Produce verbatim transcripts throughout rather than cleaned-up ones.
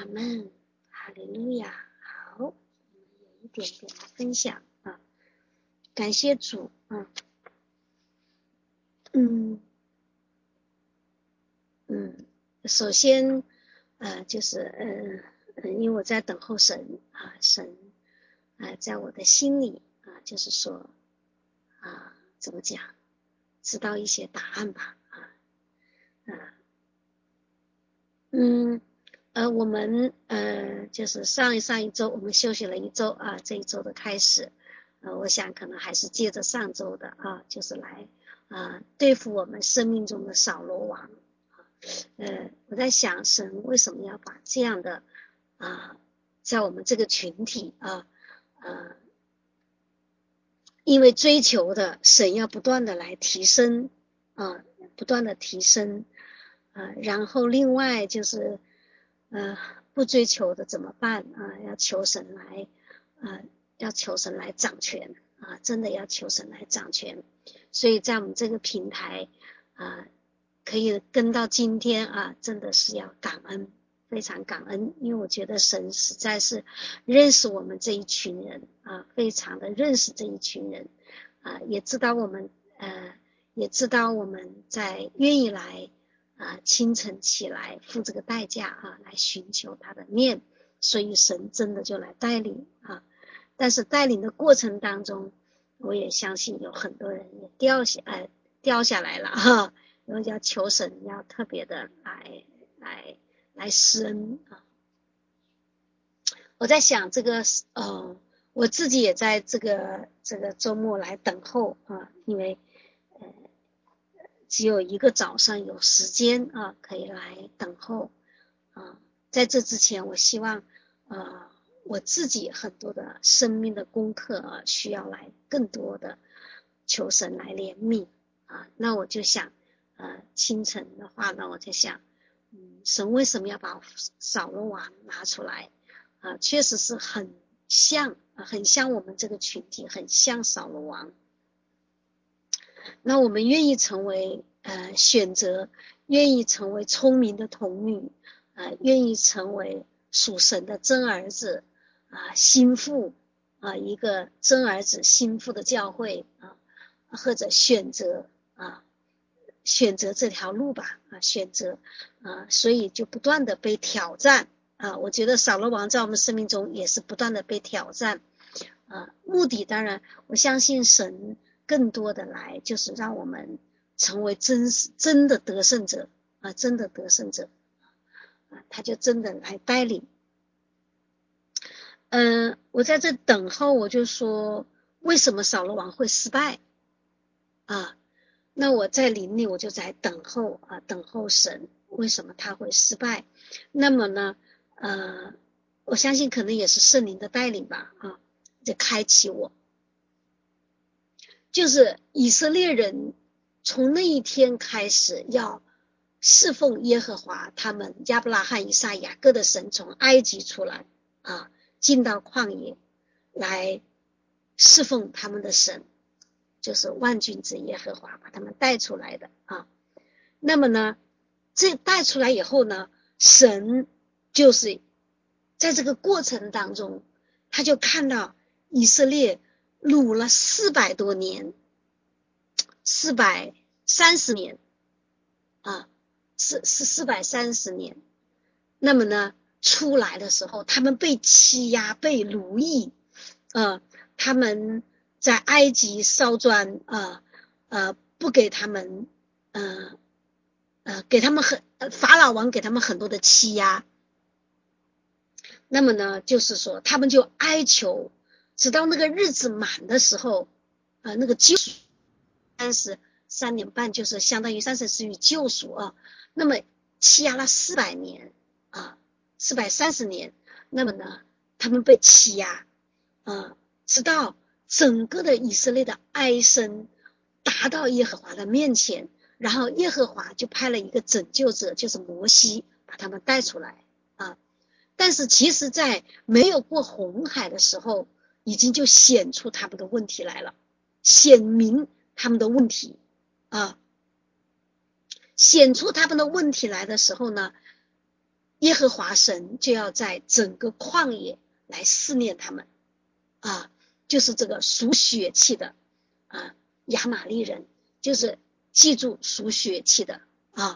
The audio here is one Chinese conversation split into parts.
阿们，哈利路亚。好，我们有一点点的分享啊，感谢主啊，嗯嗯，首先呃就是呃因为我在等候神啊，神啊、呃、在我的心里啊，就是说啊怎么讲，知道一些答案吧啊啊嗯。呃，我们呃，就是上一上一周我们休息了一周啊，这一周的开始，呃，我想可能还是接着上周的啊，就是来啊对付我们生命中的扫罗王。呃，我在想神为什么要把这样的啊，在我们这个群体啊，呃，因为追求的神要不断的来提升啊，不断的提升啊，然后另外就是呃。不追求的怎么办啊？要求神来，啊，要求神来掌权啊！真的要求神来掌权。所以在我们这个平台啊，可以跟到今天啊，真的是要感恩，非常感恩，因为我觉得神实在是认识我们这一群人啊，非常的认识这一群人啊，也知道我们呃，也知道我们在愿意来。啊，清晨起来付这个代价啊，来寻求他的面，所以神真的就来带领啊。但是带领的过程当中，我也相信有很多人也掉下呃掉下来了哈，然后要求神要特别的来来来施恩啊。我在想这个呃，我自己也在这个这个周末来等候啊，因为呃。只有一个早上有时间啊，可以来等候啊。在这之前，我希望呃我自己很多的生命的功课啊，需要来更多的求神来怜悯啊。那我就想呃清晨的话呢，我就想嗯神为什么要把扫罗王拿出来啊？确实是很像很像我们这个群体，很像扫罗王。那我们愿意成为呃选择，愿意成为聪明的童女，呃，愿意成为属神的真儿子啊，心腹啊，一个真儿子心腹的教会啊，或者选择啊，选择这条路吧啊，选择啊，所以就不断的被挑战啊。我觉得扫罗王在我们生命中也是不断的被挑战啊，目的当然，我相信神。更多的来就是让我们成为真真的得胜者啊，真的得胜者啊，他就真的来带领。嗯、呃，我在这等候，我就说为什么扫罗王会失败啊？那我在林里我就在等候啊，等候神为什么他会失败？那么呢，呃，我相信可能也是圣灵的带领吧啊，就开启我。就是以色列人从那一天开始要侍奉耶和华，他们亚伯拉罕、以撒、雅各的神从埃及出来啊，进到旷野来侍奉他们的神，就是万军之耶和华把他们带出来的啊。那么呢，这带出来以后呢，神就是在这个过程当中，他就看到以色列掳了四百多年，四百三十年啊，四四四百三十年。那么呢，出来的时候，他们被欺压，被奴役，呃，他们在埃及烧砖，呃呃，不给他们，呃呃，给他们很法老王给他们很多的欺压。那么呢，就是说他们就哀求，直到那个日子满的时候，呃，那个救赎三十三年半，就是相当于三十四与救赎啊。那么欺压了四百年啊，四百三十年。那么呢，他们被欺压啊，直到整个的以色列的哀声达到耶和华的面前，然后耶和华就派了一个拯救者，就是摩西，把他们带出来啊。但是其实在没有过红海的时候，已经就显出他们的问题来了，显明他们的问题啊，显出他们的问题来的时候呢， 耶和华神就要在整个旷野来试炼他们啊，就是这个属血气的啊亚玛力人，就是记住属血气的啊。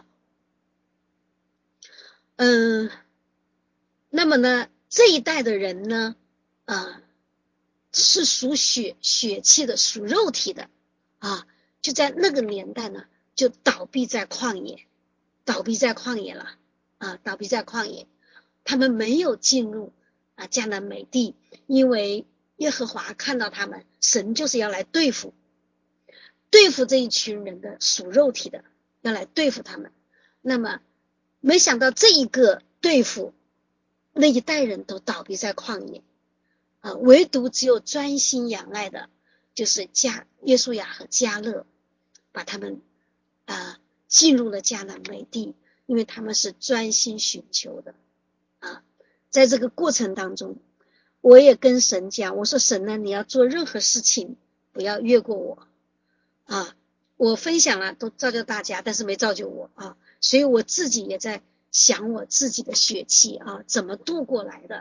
嗯，那么呢，这一代的人呢，啊，是属血血气的，属肉体的啊，就在那个年代呢，就倒闭在旷野，倒闭在旷野了啊，倒闭在旷野，他们没有进入啊迦南美地，因为耶和华看到他们，神就是要来对付，对付这一群人的属肉体的，要来对付他们。那么没想到这一个对付那一代人都倒闭在旷野啊，唯独只有专心仰赖的，就是加约书亚和迦勒，把他们啊进入了迦南美地，因为他们是专心寻求的啊。在这个过程当中，我也跟神讲，我说神呢，你要做任何事情不要越过我啊。我分享了都造就大家，但是没造就我啊，所以我自己也在想我自己的血气啊怎么度过来的。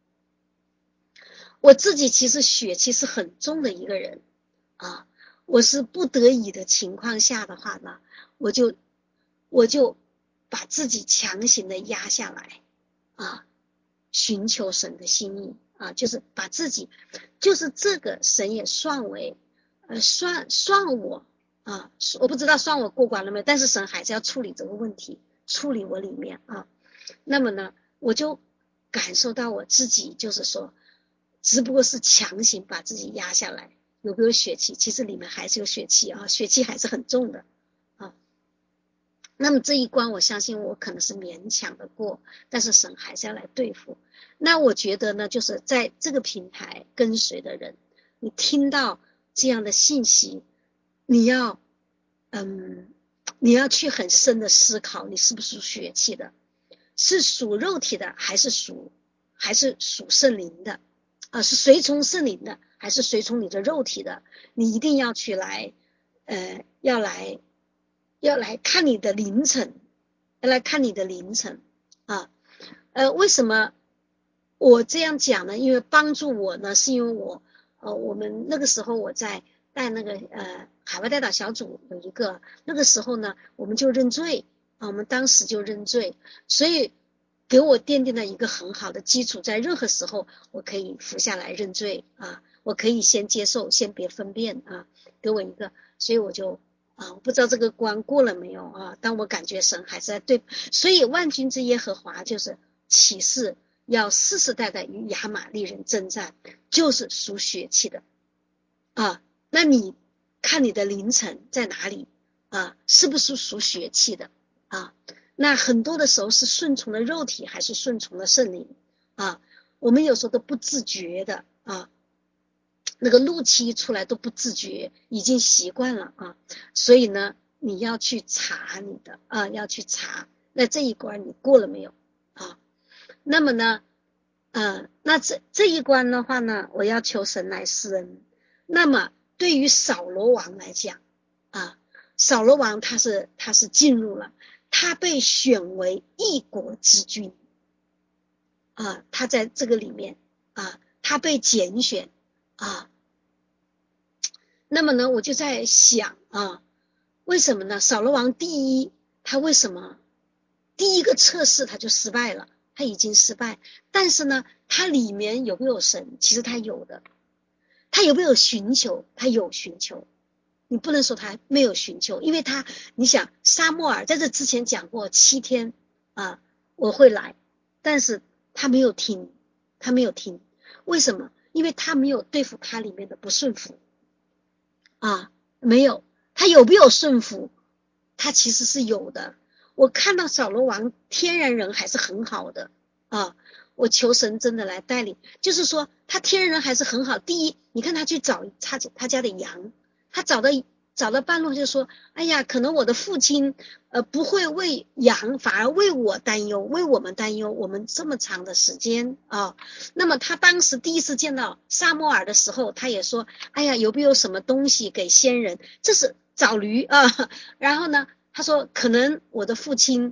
我自己其实血气是很重的一个人啊，我是不得已的情况下的话呢，我就我就把自己强行的压下来啊，寻求神的心意啊，就是把自己，就是这个神也算为呃算算我啊，我不知道算我过关了没有，但是神还是要处理这个问题，处理我里面啊。那么呢，我就感受到我自己就是说，只不过是强行把自己压下来，有没有血气？其实里面还是有血气啊，血气还是很重的啊。那么这一关，我相信我可能是勉强的过，但是神还是要来对付。那我觉得呢，就是在这个平台跟随的人，你听到这样的信息，你要，嗯，你要去很深的思考，你是不是属血气的，是属肉体的，还是属还是属圣灵的啊？是随从圣灵的，还是随从你的肉体的？你一定要去来，呃，要来。要来看你的凌晨，要来看你的凌晨啊。呃，为什么我这样讲呢？因为帮助我呢，是因为我呃，我们那个时候我在带那个呃海外代祷小组有一个，那个时候呢，我们就认罪啊，我们当时就认罪，所以给我奠定了一个很好的基础，在任何时候我可以服下来认罪啊，我可以先接受，先别分辨啊，给我一个，所以我就。啊，我不知道这个关过了没有啊？但我感觉神还是在对，所以万军之耶和华就是启示要世世代代与亚玛力人征战，就是属血气的啊。那你看你的凌晨在哪里啊？是不是属血气的啊？那很多的时候是顺从了肉体，还是顺从了圣灵啊？我们有时候都不自觉的啊。那个怒气一出来都不自觉，已经习惯了啊，所以呢，你要去查你的啊，要去查，那这一关你过了没有啊？那么呢，呃，那这这一关的话呢，我要求神来施恩。那么对于扫罗王来讲啊，扫罗王他是他是进入了，他被选为一国之君啊，他在这个里面啊，他被拣选啊。那么呢，我就在想啊，为什么呢？扫罗王第一，他为什么第一个测试他就失败了？他已经失败，但是呢，他里面有没有神？其实他有的。他有没有寻求？他有寻求。你不能说他没有寻求，因为他，你想，撒母耳在这之前讲过七天啊，我会来，但是他没有听，他没有听，为什么？因为他没有对付他里面的不顺服。啊，没有，他有没有顺服？他其实是有的。我看到扫罗王天然人还是很好的啊，我求神真的来带领，就是说他天然人还是很好。第一，你看他去找他他家的羊，他找到找到半路就说，哎呀，可能我的父亲呃不会为羊，反而为我担忧，为我们担忧，我们这么长的时间啊。那么他当时第一次见到撒母耳的时候，他也说，哎呀，有没有什么东西给先人？这是找驴啊。然后呢，他说可能我的父亲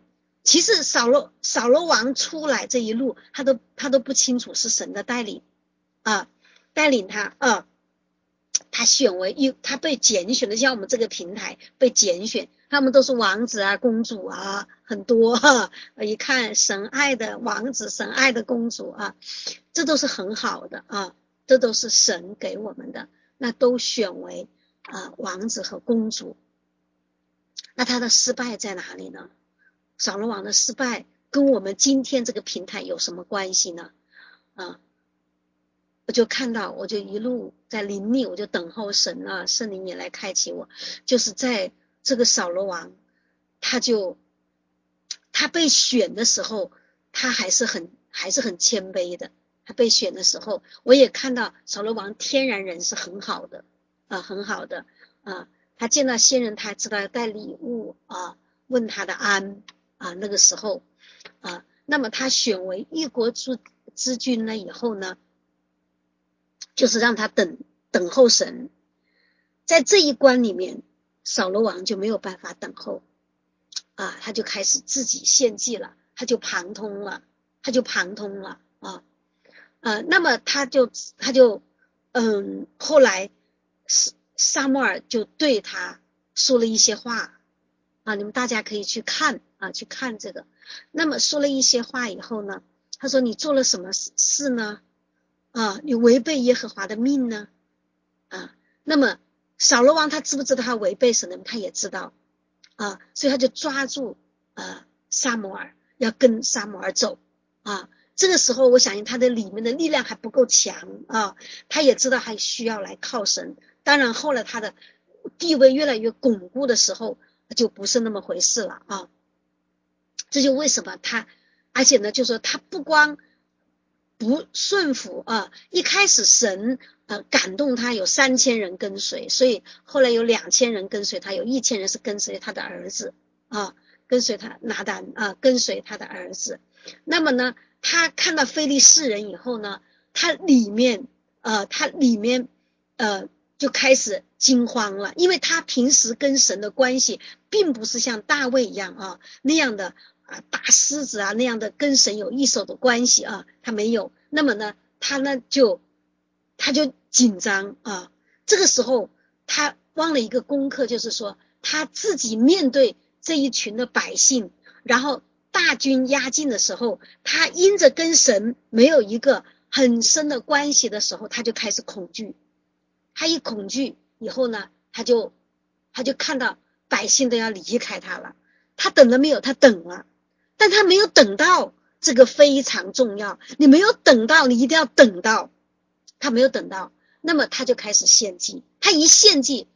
其实扫罗扫罗王出来这一路，他都他都不清楚是神的带领啊，带领他啊，他选为一，他被拣选的，像我们这个平台被拣选，他们都是王子啊、公主啊，很多哈、啊。一看神爱的王子、神爱的公主啊，这都是很好的啊，这都是神给我们的，那都选为啊王子和公主。那他的失败在哪里呢？扫罗王的失败跟我们今天这个平台有什么关系呢？啊，我就看到，我就一路在灵里，我就等候神啊，圣灵也来开启我。就是在这个扫罗王，他就他被选的时候，他还是很还是很谦卑的。他被选的时候，我也看到扫罗王天然人是很好的啊，很好的啊。他见到先人，他知道要带礼物啊，问他的安啊。那个时候啊，那么他选为一国之之君了以后呢，就是让他等等候神。在这一关里面，扫罗王就没有办法等候啊，他就开始自己献祭了，他就旁通了，他就旁通了啊。呃，那么他就他就嗯，后来撒母耳就对他说了一些话啊，你们大家可以去看啊，去看这个。那么说了一些话以后呢，他说你做了什么事呢？啊，你违背耶和华的命呢？啊，那么扫罗王他知不知道他违背神的？他也知道啊，所以他就抓住呃撒母耳，要跟撒母耳走啊。这个时候我相信他的里面的力量还不够强啊，他也知道还需要来靠神。当然后来他的地位越来越巩固的时候，就不是那么回事了啊。这就为什么他，而且呢，就说他不光不顺服啊，一开始神呃感动他有三千人跟随，所以后来有两千人跟随他，有一千人是跟随他的儿子啊，跟随他拿单啊，跟随他的儿子。那么呢，他看到非利士人以后呢，他里面呃他里面呃就开始惊慌了，因为他平时跟神的关系并不是像大卫一样啊那样的啊大狮子啊那样的跟神有一手的关系啊，他没有。那么呢，他呢就他就紧张啊。这个时候他忘了一个功课，就是说他自己面对这一群的百姓，然后大军压境的时候，他因着跟神没有一个很深的关系的时候，他就开始恐惧。他一恐惧以后呢，他就他就看到百姓都要离开他了。他等了没有？他等了，但他没有等到，这个非常重要。你没有等到，你一定要等到。他没有等到，那么他就开始献祭。他一献祭，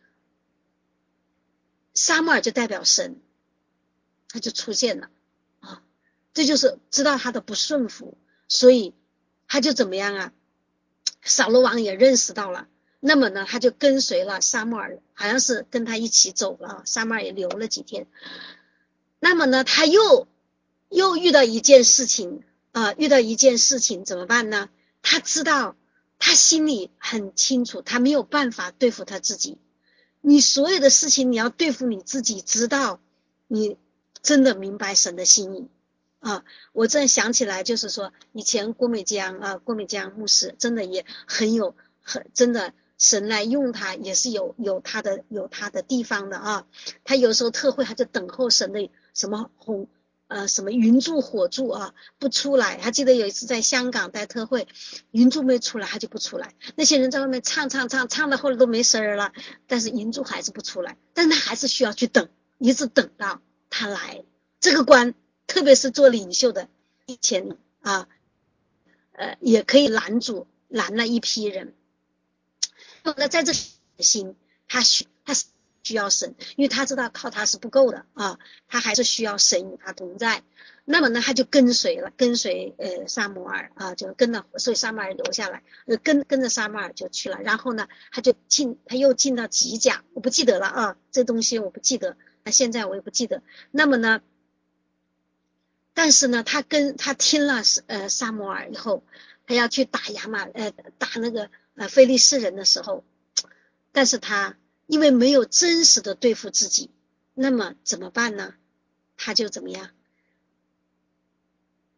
撒母耳就代表神，他就出现了啊，这就是知道他的不顺服，所以他就怎么样啊？扫罗王也认识到了，那么呢，他就跟随了撒母耳，好像是跟他一起走了，撒母耳也留了几天。那么呢，他又又遇到一件事情啊、呃，遇到一件事情怎么办呢？他知道，他心里很清楚，他没有办法对付他自己。你所有的事情，你要对付你自己，直到你真的明白神的心意啊！我正想起来，就是说以前郭美江啊，郭美江牧师真的也很有，很真的神来用他也是有有他的有他的地方的啊。他有时候特会，他就等候神的什么红呃什么云柱火柱啊不出来。还记得有一次在香港带特会，云柱没出来，他就不出来。那些人在外面唱唱唱唱到后来都没声儿了，但是云柱还是不出来，但是他还是需要去等，一直等到他来。这个关，特别是做领袖的，以前啊，呃，也可以拦阻拦了一批人。那在这心，他需他需要神，因为他知道靠他是不够的啊，他还是需要神与他同在。那么呢，他就跟随了，跟随呃撒母耳啊，就跟着，所以撒母耳留下来，呃跟跟着撒母耳就去了。然后呢，他就进，他又进到吉甲，我不记得了啊，这东西我不记得，那现在我也不记得。那么呢，但是呢，他跟他听了呃撒母耳以后，他要去打亚玛呃打那个呃非利士人的时候，但是他因为没有真实的对付自己，那么怎么办呢？他就怎么样？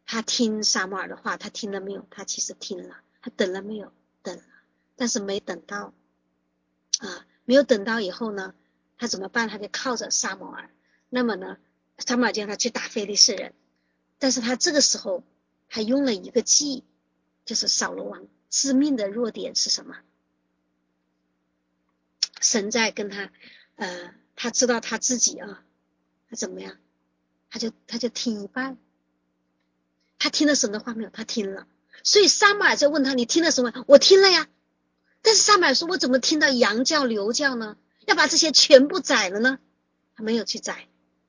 他听撒母耳的话，他听了没有？他其实听了。他等了没有？等了，但是没等到啊，没有等到以后呢，他怎么办？他就靠着撒母耳。那么呢，撒母耳叫他去打非利士人，但是他这个时候他用了一个计，就是扫罗王致命的弱点是什么？神在跟他，呃，他知道他自己啊，他怎么样？他就他就听一半。他听了神的话没有？他听了。所以撒母耳就问他：“你听了什么？”我听了呀。但是撒母耳说：“我怎么听到羊叫牛叫呢？要把这些全部宰了呢？”他没有去宰。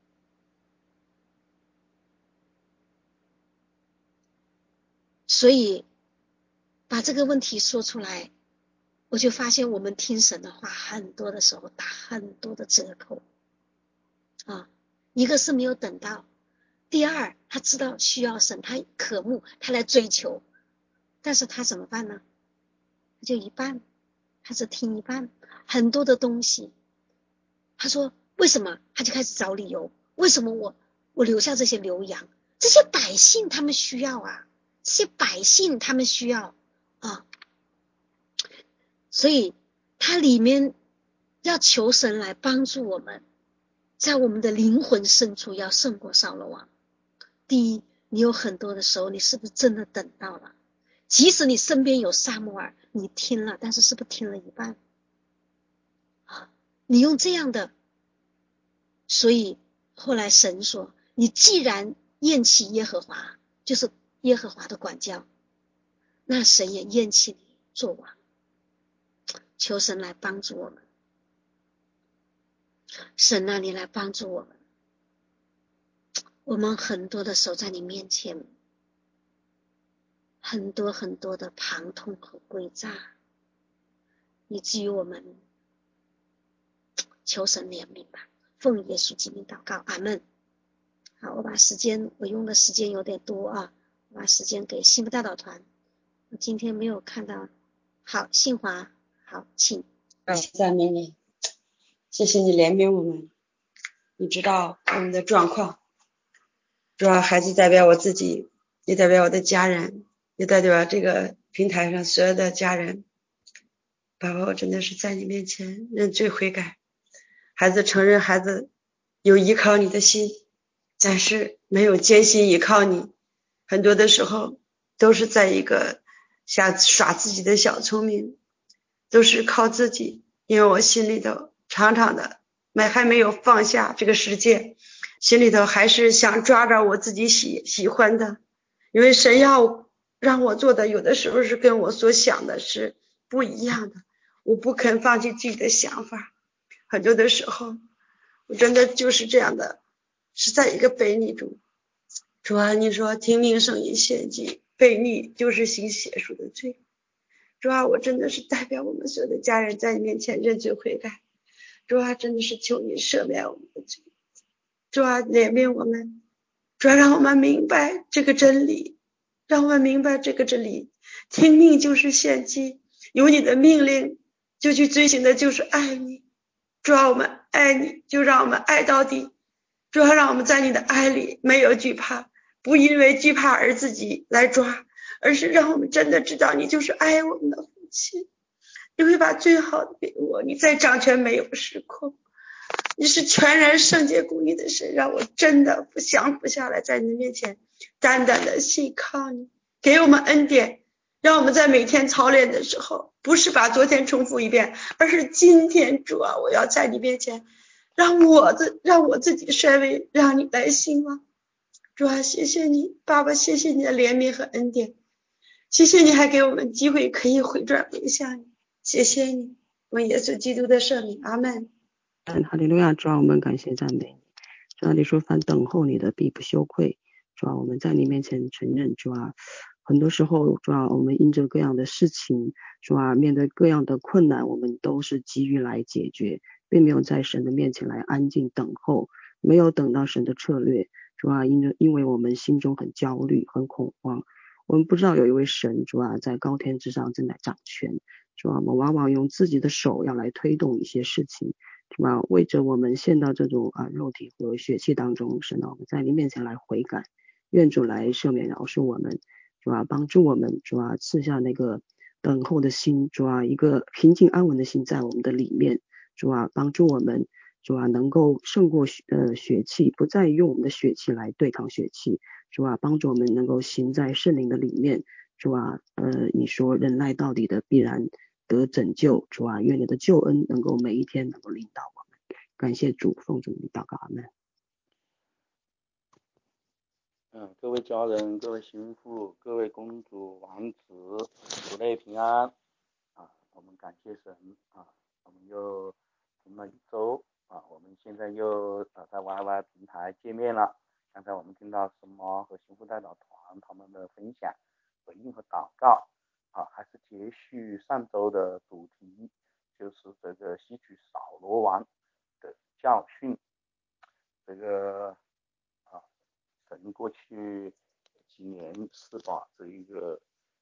所以把这个问题说出来，我就发现我们听神的话很多的时候打很多的折扣啊。一个是没有等到，第二他知道需要神，他渴慕，他来追求，但是他怎么办呢？他就一半，他只听一半，很多的东西。他说为什么？他就开始找理由，为什么我我留下这些牛羊？这些百姓他们需要啊，这些百姓他们需要啊，所以他里面要求神来帮助我们，在我们的灵魂深处要胜过扫罗王。第一，你有很多的时候，你是不是真的等到了？即使你身边有撒母耳，你听了，但是是不是听了一半？啊，你用这样的，所以后来神说，你既然厌弃耶和华，就是耶和华的管教，那神也厌弃你做王。求神来帮助我们，神啊，你来帮助我们。我们很多的时候在你面前，很多很多的疼痛和诡诈，以至于我们求神怜悯吧。奉耶稣基督祷告，阿们。好，我把时间，我用的时间有点多啊，我把时间给幸福大导团。我今天没有看到，好，信华，好，请。 赞美你，谢谢你怜悯我们，你知道我们的状况。主要孩子代表我自己，也代表我的家人，也代表这个平台上所有的家人。爸爸，我真的是在你面前认罪悔改。孩子承认孩子有依靠你的心，但是没有坚信依靠你，很多的时候都是在一个想耍自己的小聪明，都是靠自己。因为我心里头常常的没还没有放下这个世界，心里头还是想抓着我自己喜喜欢的。因为神要让我做的有的时候是跟我所想的是不一样的，我不肯放弃自己的想法。很多的时候我真的就是这样的，是在一个悖逆中。主啊，你说听命胜于献祭，悖逆就是行邪术的罪。主啊，我真的是代表我们所有的家人在你面前认罪悔改。主啊，真的是求你赦免我们的罪。主啊，怜悯我们。主啊，让我们明白这个真理，让我们明白这个真理。听命就是献祭，有你的命令就去追寻的就是爱你。主啊，我们爱你，就让我们爱到底。主啊，让我们在你的爱里没有惧怕，不因为惧怕而自己来抓，而是让我们真的知道你就是爱我们的父亲，你会把最好的给我，你再掌权没有失控，你是全然圣洁公义的神，让我真的不降服下来，在你面前单单的信靠你，给我们恩典，让我们在每天操练的时候不是把昨天重复一遍，而是今天主啊，我要在你面前让我的让我自己衰微，让你来兴旺。主啊，谢谢你，爸爸，谢谢你的怜悯和恩典，谢谢你还给我们机会可以回转回向你，谢谢你，奉耶稣基督的圣名，阿们。 哈利路亚，主啊，我们感谢赞美你。主啊，你说凡等候你的必不羞愧。主啊，我们在你面前承认，主啊，很多时候主啊，我们因着各样的事情，主啊，面对各样的困难，我们都是急于来解决，并没有在神的面前来安静等候，没有等到神的策略。主啊，因着因为我们心中很焦虑很恐慌，我们不知道有一位神，主啊，在高天之上正在掌权。主啊，我们往往用自己的手要来推动一些事情，是吧？为着我们陷到这种啊肉体和血气当中，神啊，我们在你面前来悔改， 愿主来赦免饶恕我们，主啊，帮助我们，主啊，赐下那个等候的心，主啊，一个平静安稳的心在我们的里面，主啊，帮助我们，主啊，能够胜过呃血气，不再用我们的血气来对抗血气，主啊，帮助我们能够行在圣灵的里面，主啊，呃，你说忍耐到底的必然得拯救，主啊，愿你的救恩能够每一天能够领导我们，感谢主，奉主名祷告，阿们。 嗯，各位家人，各位媳妇，各位公主、王子，主内平安啊！我们感谢神啊！我们又停了一周啊！我们现在又呃在 Y Y 平台见面了。刚才我们听到什么和媳妇代表团他们的分享、回应和祷告啊，还是接续上周的主题，就是这个吸取扫罗王的教训，这个。神过去几年是把这一个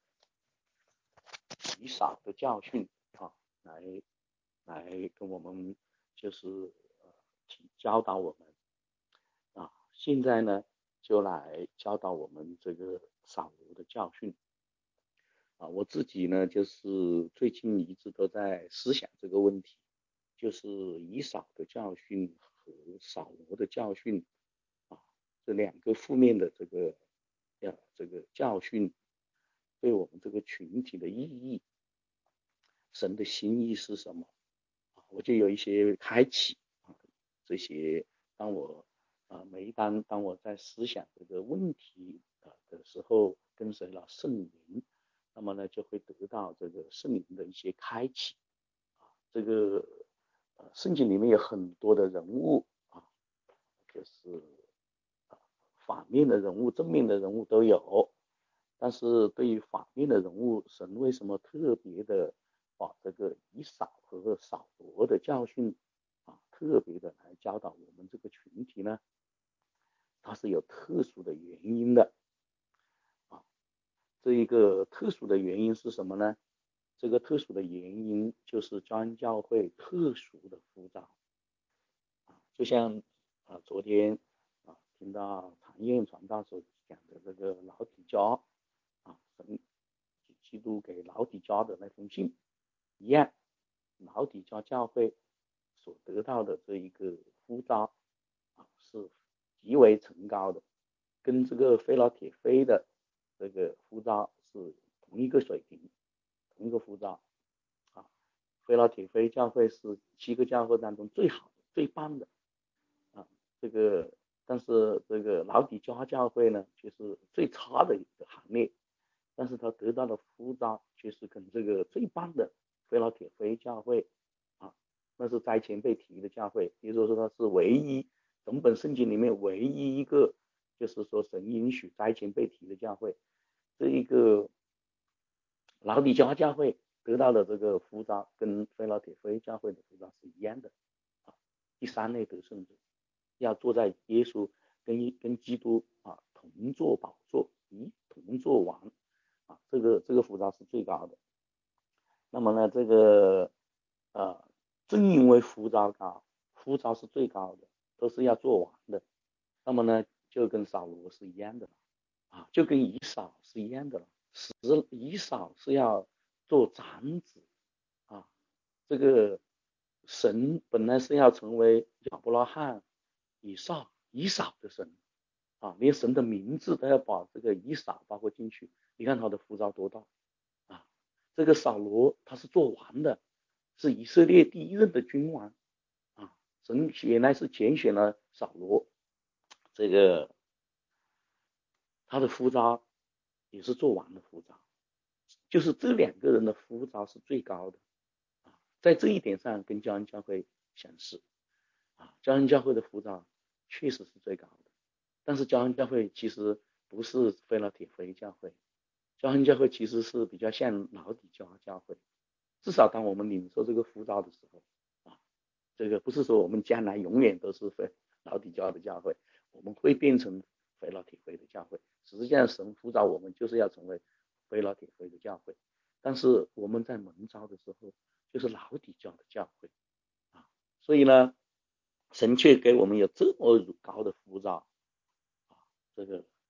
以扫的教训啊，来来跟我们就是呃教导我们啊，现在呢就来教导我们这个扫罗的教训啊。我自己呢就是最近一直都在思想这个问题，就是以扫的教训和扫罗的教训。这两个负面的这个呃这个教训对我们这个群体的意义，神的心意是什么？我就有一些开启啊，这些当我啊每当当我在思想这个问题啊的时候，跟随了圣灵，那么呢就会得到这个圣灵的一些开启啊。这个呃圣经里面有很多的人物啊，就是反面的人物、正面的人物都有，但是对于反面的人物，神为什么特别的把这个以扫和扫罗的教训啊，特别的来教导我们这个群体呢？它是有特殊的原因的啊。这一个特殊的原因是什么呢？这个特殊的原因就是教恩教会特殊的呼召啊，就像啊昨天啊听到常燕传道所讲的这个老底嘉啊，神基督给老底嘉的那封信一样，老底嘉教会所得到的这一个呼召啊是极为崇高的，跟这个菲拉铁非的这个呼召是同一个水平，同一个呼召啊。菲拉铁非教会是七个教会当中最好的、最棒的啊，这个但是这个老底嘉教会呢，却是最差的一个行列，但是他得到的呼召却是跟这个最棒的菲拉铁非教会啊，那是灾前被提的教会，也就是说它是唯一整本圣经里面唯一一个就是说神允许灾前被提的教会。这一个老底嘉教会得到的这个呼召跟菲拉铁非教会的呼召是一样的啊，第三类得胜者要坐在耶稣跟跟基督啊同坐宝座，一同坐王啊，这个这个呼召是最高的。那么呢，这个呃，正因为呼召高，呼召是最高的，都是要做王的。那么呢，就跟扫罗是一样的啊，就跟以扫是一样的了。是以扫是要做长子啊，这个神本来是要成为亚伯拉罕、以撒、以扫的神啊，连神的名字都要把这个以扫包括进去。你看他的呼召多大啊！这个扫罗他是做王的，是以色列第一任的君王啊。神原来是拣选了扫罗，这个他的呼召也是做王的呼召，就是这两个人的呼召是最高的啊，在这一点上跟教恩教会相似啊，教恩教会的呼召确实是最高的，但是教恩教会其实不是菲拉铁非教会，教恩教会其实是比较像老底嘉教会，至少当我们领受这个呼召的时候啊，这个不是说我们将来永远都是菲老底嘉的教会，我们会变成菲拉铁非的教会，实际上神呼召我们就是要成为菲拉铁非的教会，但是我们在蒙召的时候就是老底嘉的教会啊，所以呢，神却给我们有这么高的呼召啊，这个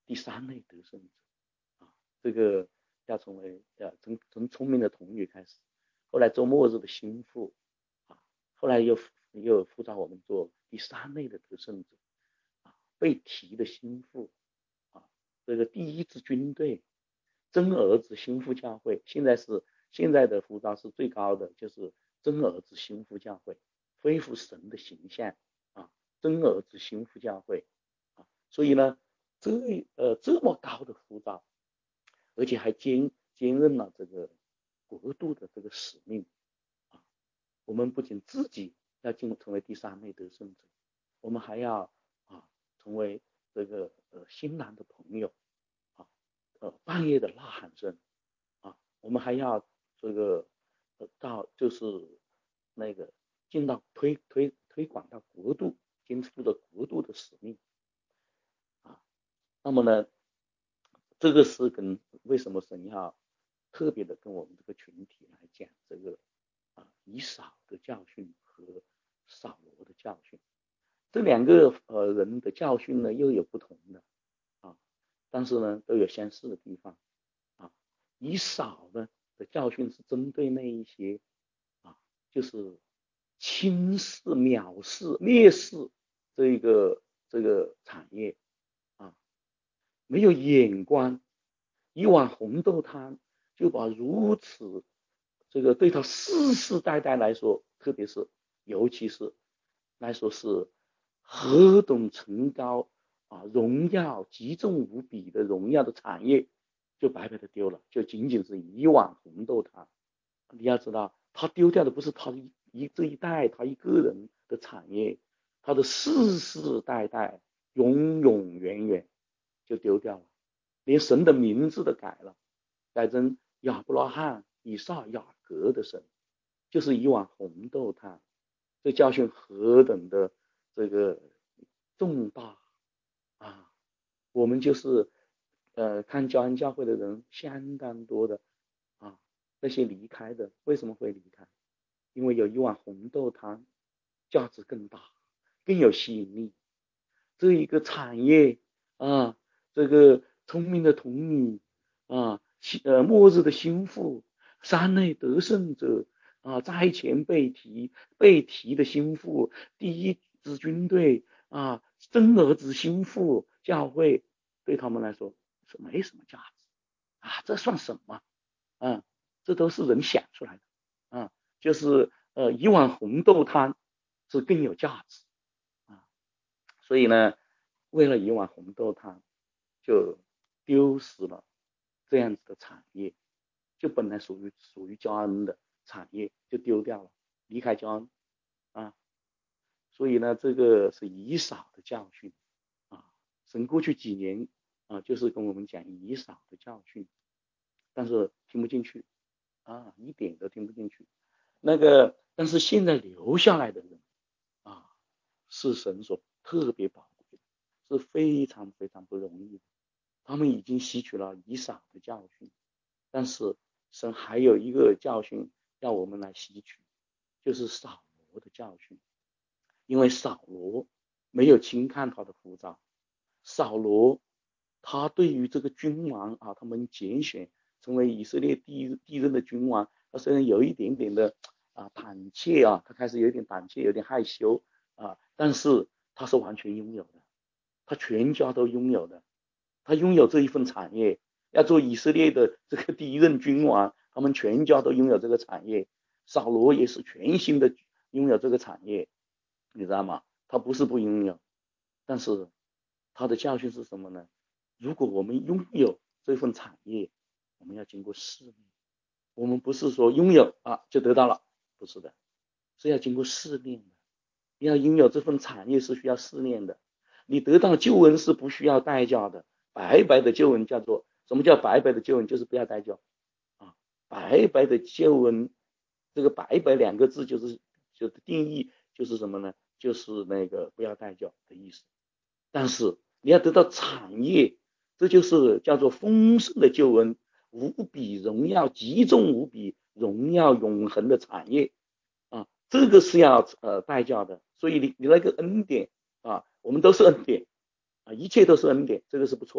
第三类得胜者啊，这个要成为要从从聪明的童女开始，后来做末日的心腹啊，后来又又呼召我们做第三类的得胜者啊，被提的心腹啊，这个第一支军队，真儿子心腹教会，现在是现在的呼召是最高的，就是真儿子心腹教会，恢复神的形象啊，真儿子心腹教会啊，所以呢，这呃这么高的呼召，而且还兼兼任了这个国度的这个使命啊，我们不仅自己要进入成为第三类得胜者，我们还要啊成为这个呃新郎的朋友啊，呃半夜的呐喊声啊，我们还要这个呃到就是那个进到推推推广到国度，肩负着国度的使命啊。那么呢，这个是跟为什么神要特别的跟我们这个群体来讲这个啊以扫的教训和扫罗的教训，这两个呃人的教训呢又有不同的啊，但是呢都有相似的地方啊。以扫呢的教训是针对那一些啊，就是轻视、藐视、蔑视这个这个产业啊，没有眼光，一碗红豆汤就把如此这个对他世世代代来说，特别是尤其是来说是何等崇高啊，荣耀极重无比的荣耀的产业，就白白的丢了，就仅仅是一碗红豆汤。你要知道，他丢掉的不是他一一这一代他一个人的产业，他的世世代代永永远远就丢掉了，连神的名字都改了，改成亚伯拉罕、以撒、雅各的神，就是一碗红豆汤。这教训何等的这个重大啊！我们就是呃看教安教会的人相当多的啊，那些离开的为什么会离开？因为有一碗红豆汤价值更大，更有吸引力。这一个产业啊，这个聪明的童女啊，呃末日的心腹，三类得胜者啊，灾前被提被提的心腹，第一支军队啊，真儿子心腹教会，对他们来说是没什么价值啊，这算什么啊？这都是人想出来的啊，就是呃一碗红豆汤是更有价值啊，所以呢，为了一碗红豆汤，就丢失了这样子的产业，就本来属于属于教恩的产业就丢掉了，离开教恩啊，所以呢，这个是以扫的教训啊。神过去几年啊，就是跟我们讲以扫的教训，但是听不进去啊，一点都听不进去。那个，但是现在留下来的人啊，是神所特别宝贵的，是非常非常不容易的。他们已经吸取了以扫的教训，但是神还有一个教训要我们来吸取，就是扫罗的教训。因为扫罗没有轻看他的呼召，扫罗他对于这个君王啊，他们拣选成为以色列第一第一任的君王，他虽然有一点点的啊胆怯啊，他开始有点胆怯，有点害羞啊，但是他是完全拥有的，他全家都拥有的，他拥有这一份产业，要做以色列的这个第一任君王，他们全家都拥有这个产业，扫罗也是全心的拥有这个产业。你知道吗？他不是不拥有，但是他的教训是什么呢？如果我们拥有这份产业，我们要经过试炼。我们不是说拥有啊就得到了，不是的，是要经过试炼的。你要拥有这份产业是需要试炼的。你得到救恩是不需要代价的，白白的救恩叫做什么叫白白的救恩？就是不要代价啊，白白的救恩，这个白白两个字就是就是定义就是什么呢？就是那个不要代价的意思。但是你要得到产业，这就是叫做丰盛的救恩，无比荣耀、极重无比荣耀永恒的产业啊，这个是要呃代价的。所以你你那个恩典啊，我们都是恩典啊，一切都是恩典，这个是不错的。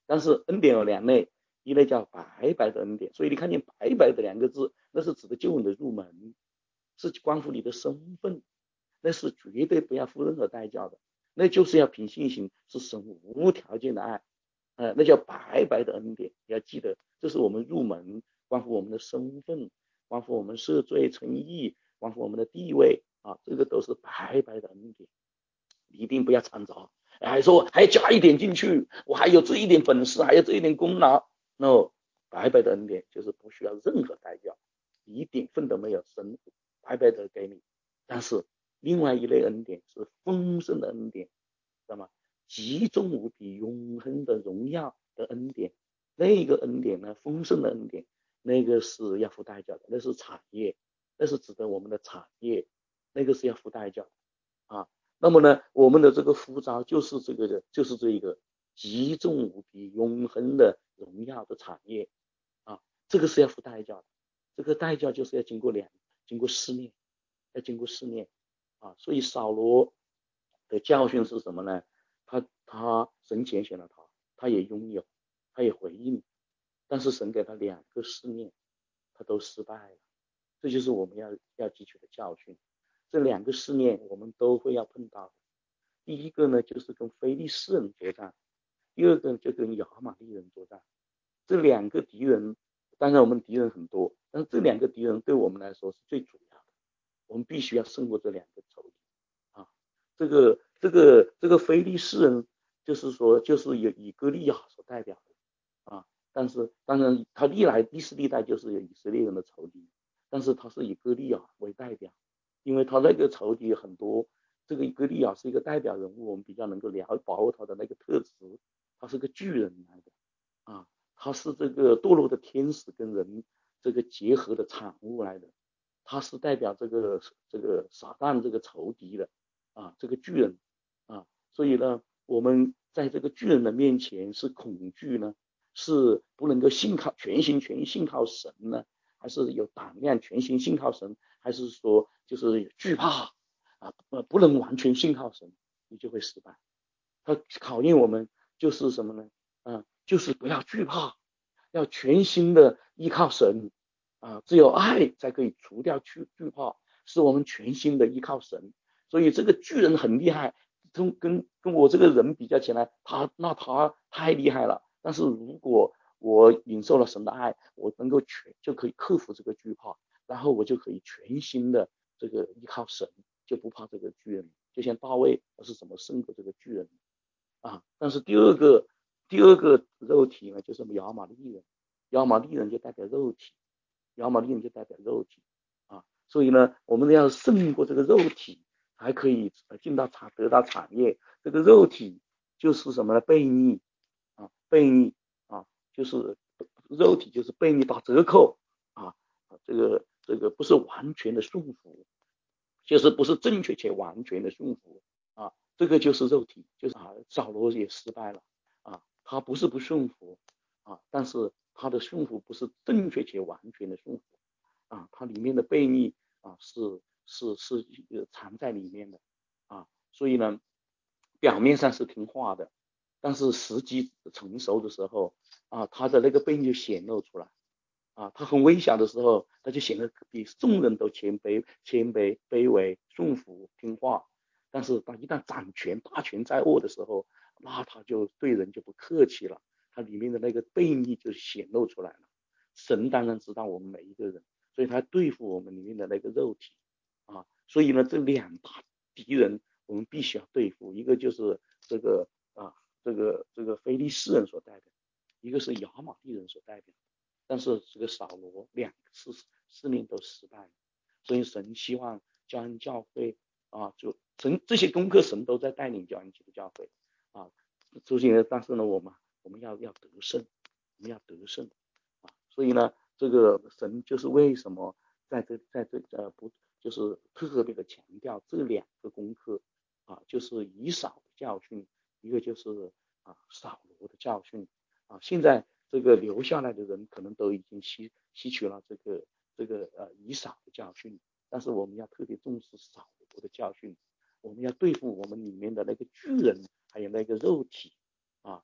但是恩典有两类，一类叫白白的恩典，所以你看见白白的两个字，那是指的救恩的入门，是关乎你的身份，那是绝对不要付任何代价的，那就是要凭信心，是神无条件的爱，呃，那叫白白的恩典。你要记得，这是我们入门，关乎我们的身份，关乎我们赦罪称义，关乎我们的地位啊，这个都是白白的恩典，你一定不要掺杂，还说还加一点进去，我还有这一点本事，还有这一点功劳。no， 白白的恩典就是不需要任何代价，一点份都没有，神白白的给你。但是另外一类恩典是丰盛的恩典，知道吗？极重无比永恒的荣耀的恩典，那个恩典呢，丰盛的恩典，那个是要付代价的，那是产业，那是指的我们的产业，那个是要付代价的啊。那么呢，我们的这个呼召就是这个的，就是这一个极重无比永恒的荣耀的产业啊，这个是要付代价的，这个代价就是要经过两，经过试炼，要经过试炼啊。所以扫罗的教训是什么呢？他他神拣选了他，他也拥有，他也回应，但是神给他两个试炼，他都失败了。这就是我们要要汲取的教训。这两个试炼我们都会要碰到的。第一个呢，就是跟非利士人作战；第二个就跟亚玛力人作战。这两个敌人，当然我们敌人很多，但是这两个敌人对我们来说是最主要的，我们必须要胜过这两个仇敌啊。这个这个这个非利士人，就是说就是以以歌利亚所代表的啊。但是当然他历来历史历代就是有以色列人的仇敌，但是他是以歌利亚为代表，因为他那个仇敌很多。这个歌利亚是一个代表人物，我们比较能够了把握他的那个特质，他是个巨人来的啊，他是这个堕落的天使跟人这个结合的产物来的，他是代表这个这个撒旦这个仇敌的啊，这个巨人啊，所以呢，我们在这个巨人的面前是恐惧呢，是不能够信靠全心全意信靠神呢，还是有胆量全心信靠神，还是说就是惧怕啊，不能完全信靠神，你就会失败。他考验我们就是什么呢？啊，就是不要惧怕，要全心的依靠神啊，只有爱才可以除掉惧惧怕，是我们全心的依靠神。所以这个巨人很厉害，跟跟跟我这个人比较起来，他那他太厉害了。但是如果我领受了神的爱，我能够全就可以克服这个惧怕，然后我就可以全心的这个依靠神，就不怕这个巨人。就像大卫他是怎么胜过这个巨人啊？但是第二个第二个肉体呢，就是亚玛力人，亚玛力人就代表肉体，亚玛力人就代表肉体啊。所以呢，我们要胜过这个肉体，还可以进到产得到产业。这个肉体就是什么呢？悖逆啊，悖逆啊，就是肉体就是悖逆打折扣啊，这个这个不是完全的顺服，就是不是正确且完全的顺服啊，这个就是肉体，就是啊，扫罗也失败了啊，他不是不顺服啊，但是他的顺服不是正确且完全的顺服啊，它里面的悖逆啊是是是藏在里面的啊，所以呢，表面上是听话的，但是时机成熟的时候啊，他的那个悖逆就显露出来。啊，他很微小的时候，他就显得比众人都谦卑、谦卑、卑微、顺服、听话。但是他一旦掌权、大权在握的时候，那他就对人就不客气了，他里面的那个悖逆就显露出来了。神当然知道我们每一个人，所以他对付我们里面的那个肉体啊。所以呢，这两大敌人我们必须要对付，一个就是这个啊，这个这个非利士人所代表，一个是亚玛力人所代表。但是这个扫罗两次试炼都失败了，所以神希望教恩教会啊，就神这些功课神都在带领教恩基督教会啊，所以呢，但是呢，我们我们要要得胜，我们要得胜啊，所以呢，这个神就是为什么在这在这呃不就是特别的强调这两个功课啊，就是以扫的教训，一个就是啊扫罗的教训啊，现在。这个留下来的人可能都已经吸吸取了这个这个呃以扫的教训，但是我们要特别重视扫罗的教训，我们要对付我们里面的那个巨人，还有那个肉体啊，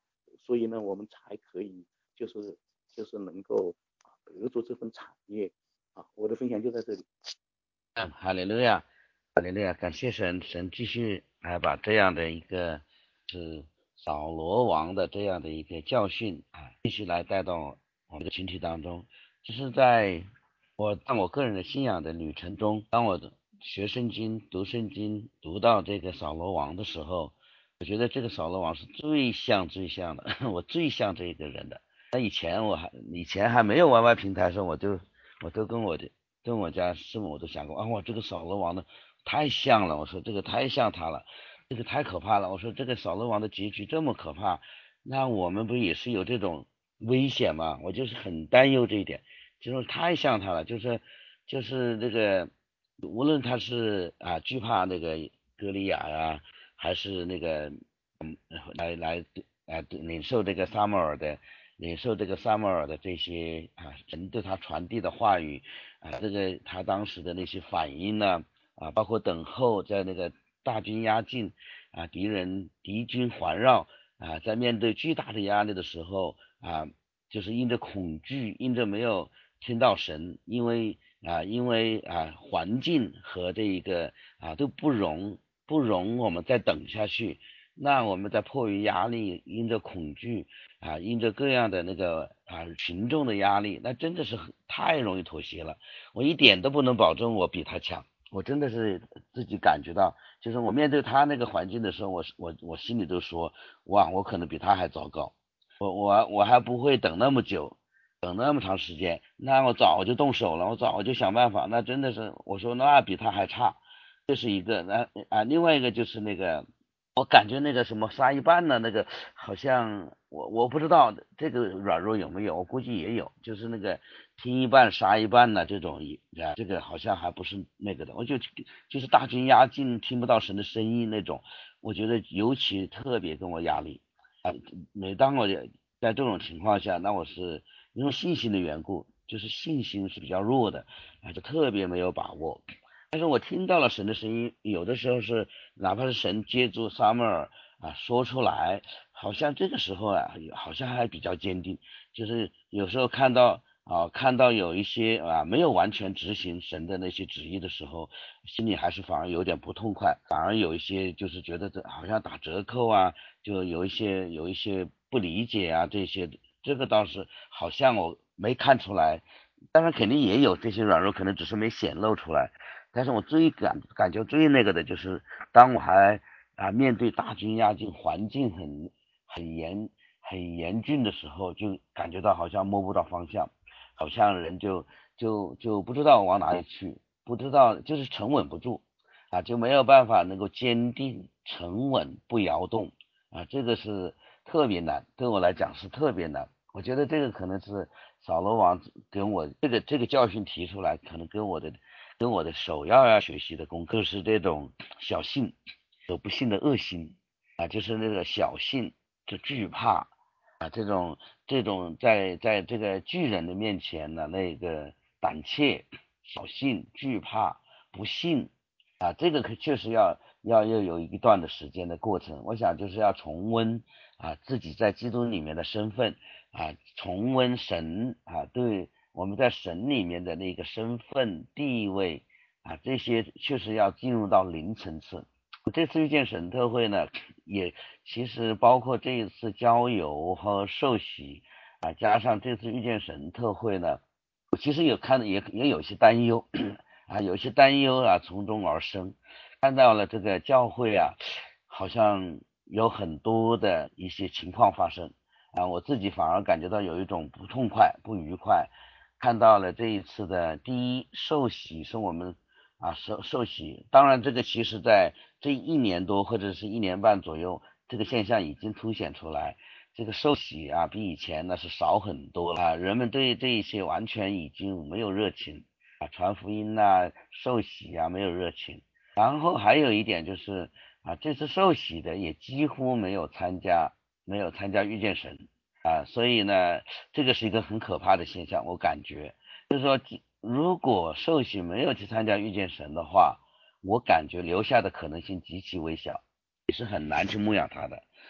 所以呢，我们才可以就是就是能够得着这份产业啊。我的分享就在这里。 嗯，哈利路亚，哈利路亚，感谢神，神继续来把这样的一个是扫罗王的这样的一个教训啊，继续来带到我们的群体当中。就是在我当我个人的信仰的旅程中，当我学圣经、读圣经，读到这个扫罗王的时候，我觉得这个扫罗王是最像最像的，我最像这个人的。那以前我还以前还没有 Y Y 平台的时候，我就我都跟我的跟我家师母我都想过啊，哇，这个扫罗王的太像了，我说这个太像他了，这个太可怕了，我说这个扫罗王的结局这么可怕，那我们不也是有这种危险吗？我就是很担忧这一点，就是太像他了，就是就是这个无论他是啊惧怕那个歌利亚呀，还是那个嗯来来来领受这个撒母耳的领受这个撒母耳的这些啊神对他传递的话语啊，这个他当时的那些反应呢啊，包括等候在那个大军压境啊，敌人敌军环绕啊，在面对巨大的压力的时候啊，就是因着恐惧，因着没有听到神，因为啊，因为啊环境和这一个啊都不容不容我们再等下去，那我们在迫于压力，因着恐惧啊，因着各样的那个啊群众的压力，那真的是太容易妥协了。我一点都不能保证我比他强，我真的是自己感觉到，就是我面对他那个环境的时候，我我我心里都说，哇，我可能比他还糟糕，我我我还不会等那么久。等那么长时间，那我早就动手了，我早就想办法，那真的是，我说那比他还差，这是一个。那啊，另外一个就是那个，我感觉那个什么杀一半呢，那个好像我我不知道这个软弱有没有，我估计也有，就是那个听一半杀一半呢，这种啊，这个好像还不是那个的，我就就是大军压境，听不到神的声音那种，我觉得尤其特别跟我压力啊。每当我在这种情况下，那我是因为信心的缘故，就是信心是比较弱的啊，就特别没有把握。但是我听到了神的声音，有的时候是哪怕是神借助撒母耳啊说出来，好像这个时候啊，好像还比较坚定。就是有时候看到啊，看到有一些啊没有完全执行神的那些旨意的时候，心里还是反而有点不痛快，反而有一些就是觉得这好像打折扣啊，就有一些有一些不理解啊这些。这个倒是好像我没看出来，当然肯定也有这些软弱，可能只是没显露出来。但是我最感感觉最那个的就是，当我还啊面对大军压境，环境很很严很严峻的时候，就感觉到好像摸不到方向，好像人就就就不知道往哪里去，不知道就是沉稳不住啊，就没有办法能够坚定沉稳不摇动啊，这个是特别难，对我来讲是特别难。我觉得这个可能是扫罗王跟我这个这个教训提出来，可能跟我的跟我的首要要学习的功课是这种小信和不幸的恶心啊，就是那个小信就惧怕啊，这种这种在在这个巨人的面前呢，那个胆怯、小信、惧怕、不信啊，这个可确实要要要有一段的时间的过程。我想就是要重温啊自己在基督里面的身份啊，重温神啊对我们在神里面的那个身份地位啊，这些确实要进入到零层次。这次遇见神特会呢，也其实包括这一次郊游和受洗啊，加上这次遇见神特会呢，我其实有看也也有些担忧啊，有些担忧啊从中而生，看到了这个教会啊，好像有很多的一些情况发生啊，我自己反而感觉到有一种不痛快、不愉快。看到了这一次的第一受洗是我们啊受受洗，当然这个其实在这一年多或者是一年半左右，这个现象已经凸显出来。这个受洗啊比以前呢是少很多了啊，人们对这一些完全已经没有热情啊，传福音啊、受洗啊没有热情。然后还有一点就是啊，这次受洗的也几乎没有参加，没有参加遇见神啊，所以呢，这个是一个很可怕的现象，我感觉就是说，如果受洗没有去参加遇见神的话，我感觉留下的可能性极其微小，也是很难去牧养他的。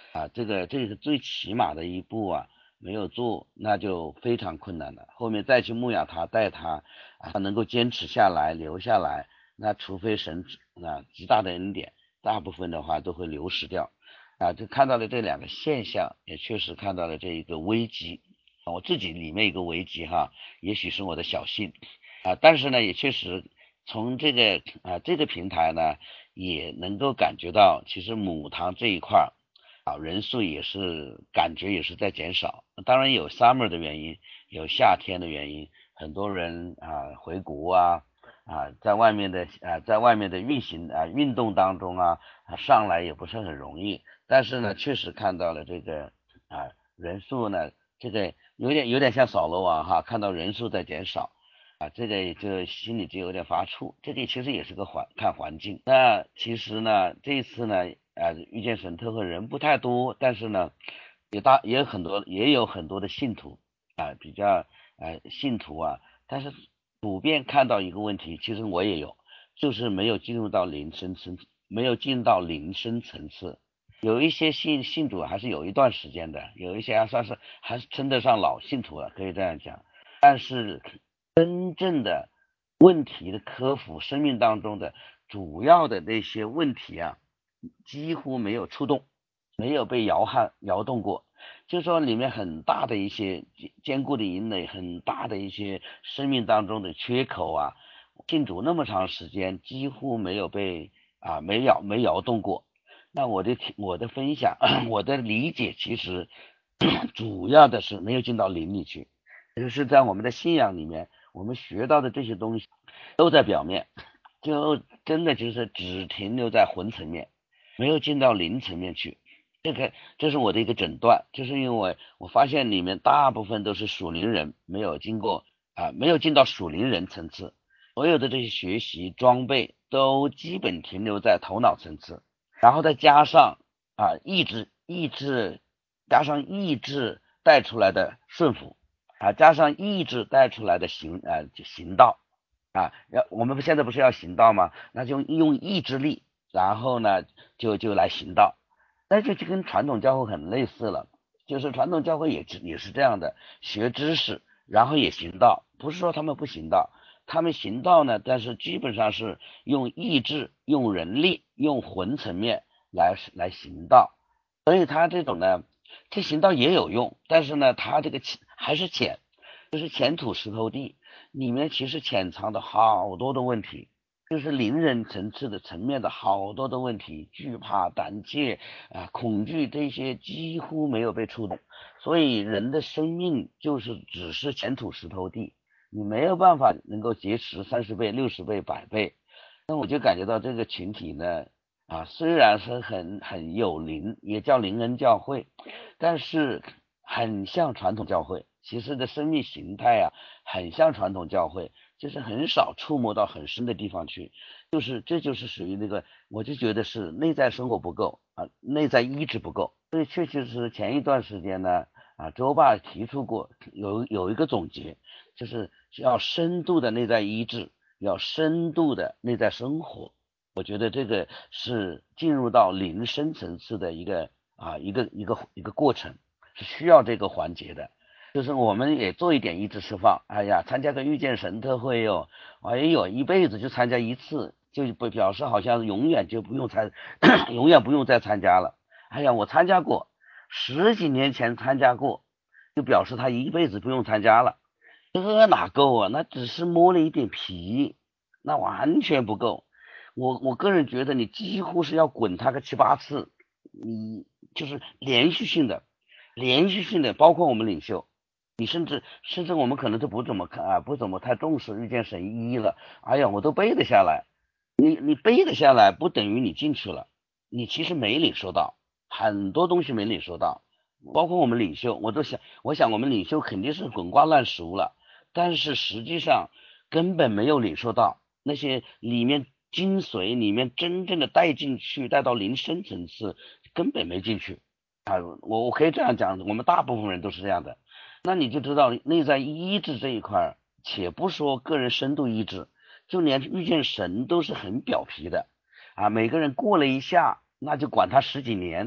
啊，这个这个最起码的一步啊没有做，那就非常困难了。后面再去牧养他带他啊，他能够坚持下来留下来，那除非神啊极大的恩典，大部分的话都会流失掉啊。就看到了这两个现象，也确实看到了这一个危机，我自己里面一个危机哈，也许是我的小信啊，但是呢也确实从这个啊这个平台呢也能够感觉到，其实母堂这一块啊人数也是感觉也是在减少，当然有 summer 的原因，有夏天的原因，很多人啊回国啊啊在外面的啊在外面的运行啊运动当中啊上来也不是很容易，但是呢确实看到了这个啊人数呢这个有点有点像扫罗王哈，看到人数在减少啊，这个也就心里就有点发怵。这里其实也是个环看环境。那其实呢，这一次呢，啊，遇见神特会人不太多，但是呢，也大也有很多也有很多的信徒啊，比较呃信徒啊，但是普遍看到一个问题，其实我也有，就是没有进入到灵深层，没有进到灵深层次。有一些信信主还是有一段时间的，有一些还算是还是称得上老信徒了，可以这样讲。但是真正的问题的克服，生命当中的主要的那些问题啊，几乎没有触动，没有被摇撼摇动过。就说里面很大的一些坚固的营垒，很大的一些生命当中的缺口啊，信主那么长时间，几乎没有被啊没摇没摇动过。那我的我的分享，我的理解其实主要的是没有进到灵里去，就是在我们的信仰里面，我们学到的这些东西都在表面，就真的就是只停留在魂层面，没有进到灵层面去。这个这是我的一个诊断，就是因为我发现里面大部分都是属灵人，没有经过啊，没有进到属灵人层次，所有的这些学习装备都基本停留在头脑层次。然后再加上啊意志意志加上意志带出来的顺服啊，加上意志带出来的行啊行道啊，要我们现在不是要行道吗？那就用意志力，然后呢就就来行道，那就就跟传统教会很类似了，就是传统教会也也是这样的，学知识然后也行道，不是说他们不行道。他们行道呢，但是基本上是用意志、用人力、用魂层面来来行道，所以他这种呢，这行道也有用，但是呢，他这个还是浅，就是浅土石头地，里面其实潜藏的好多的问题，就是灵人层次的层面的好多的问题，惧怕、胆怯啊、恐惧这些几乎没有被触动，所以人的生命就是只是浅土石头地。你没有办法能够结识三十倍、六十倍、百倍，那我就感觉到这个群体呢，啊，虽然是很很有灵，也叫灵恩教会，但是很像传统教会，其实的生命形态啊，很像传统教会，就是很少触摸到很深的地方去，就是这就是属于那个，我就觉得是内在生活不够啊，内在医治不够，所以确确实实前一段时间呢，啊，周爸提出过有有一个总结。就是要深度的内在医治，要深度的内在生活。我觉得这个是进入到灵深层次的一个啊一个一个一个过程，是需要这个环节的。就是我们也做一点医治释放。哎呀，参加个遇见神特会哟，哎呦，一辈子就参加一次，就不表示好像永远就不用参，永远不用再参加了。哎呀，我参加过，十几年前参加过，就表示他一辈子不用参加了。这哪够啊？那只是摸了一点皮，那完全不够。我我个人觉得，你几乎是要滚他个七八次，你就是连续性的，连续性的，包括我们领袖，你甚至甚至我们可能都不怎么看啊，不怎么太重视遇见神医了。哎呀，我都背得下来，你你背得下来，不等于你进去了，你其实没领受到，很多东西没领受到，包括我们领袖，我都想，我想我们领袖肯定是滚瓜烂熟了。但是实际上根本没有领受到那些里面精髓，里面真正的带进去，带到灵深层次，根本没进去啊！我我可以这样讲，我们大部分人都是这样的。那你就知道内在医治这一块，且不说个人深度医治，就连遇见神都是很表皮的啊！每个人过了一下，那就管他十几年，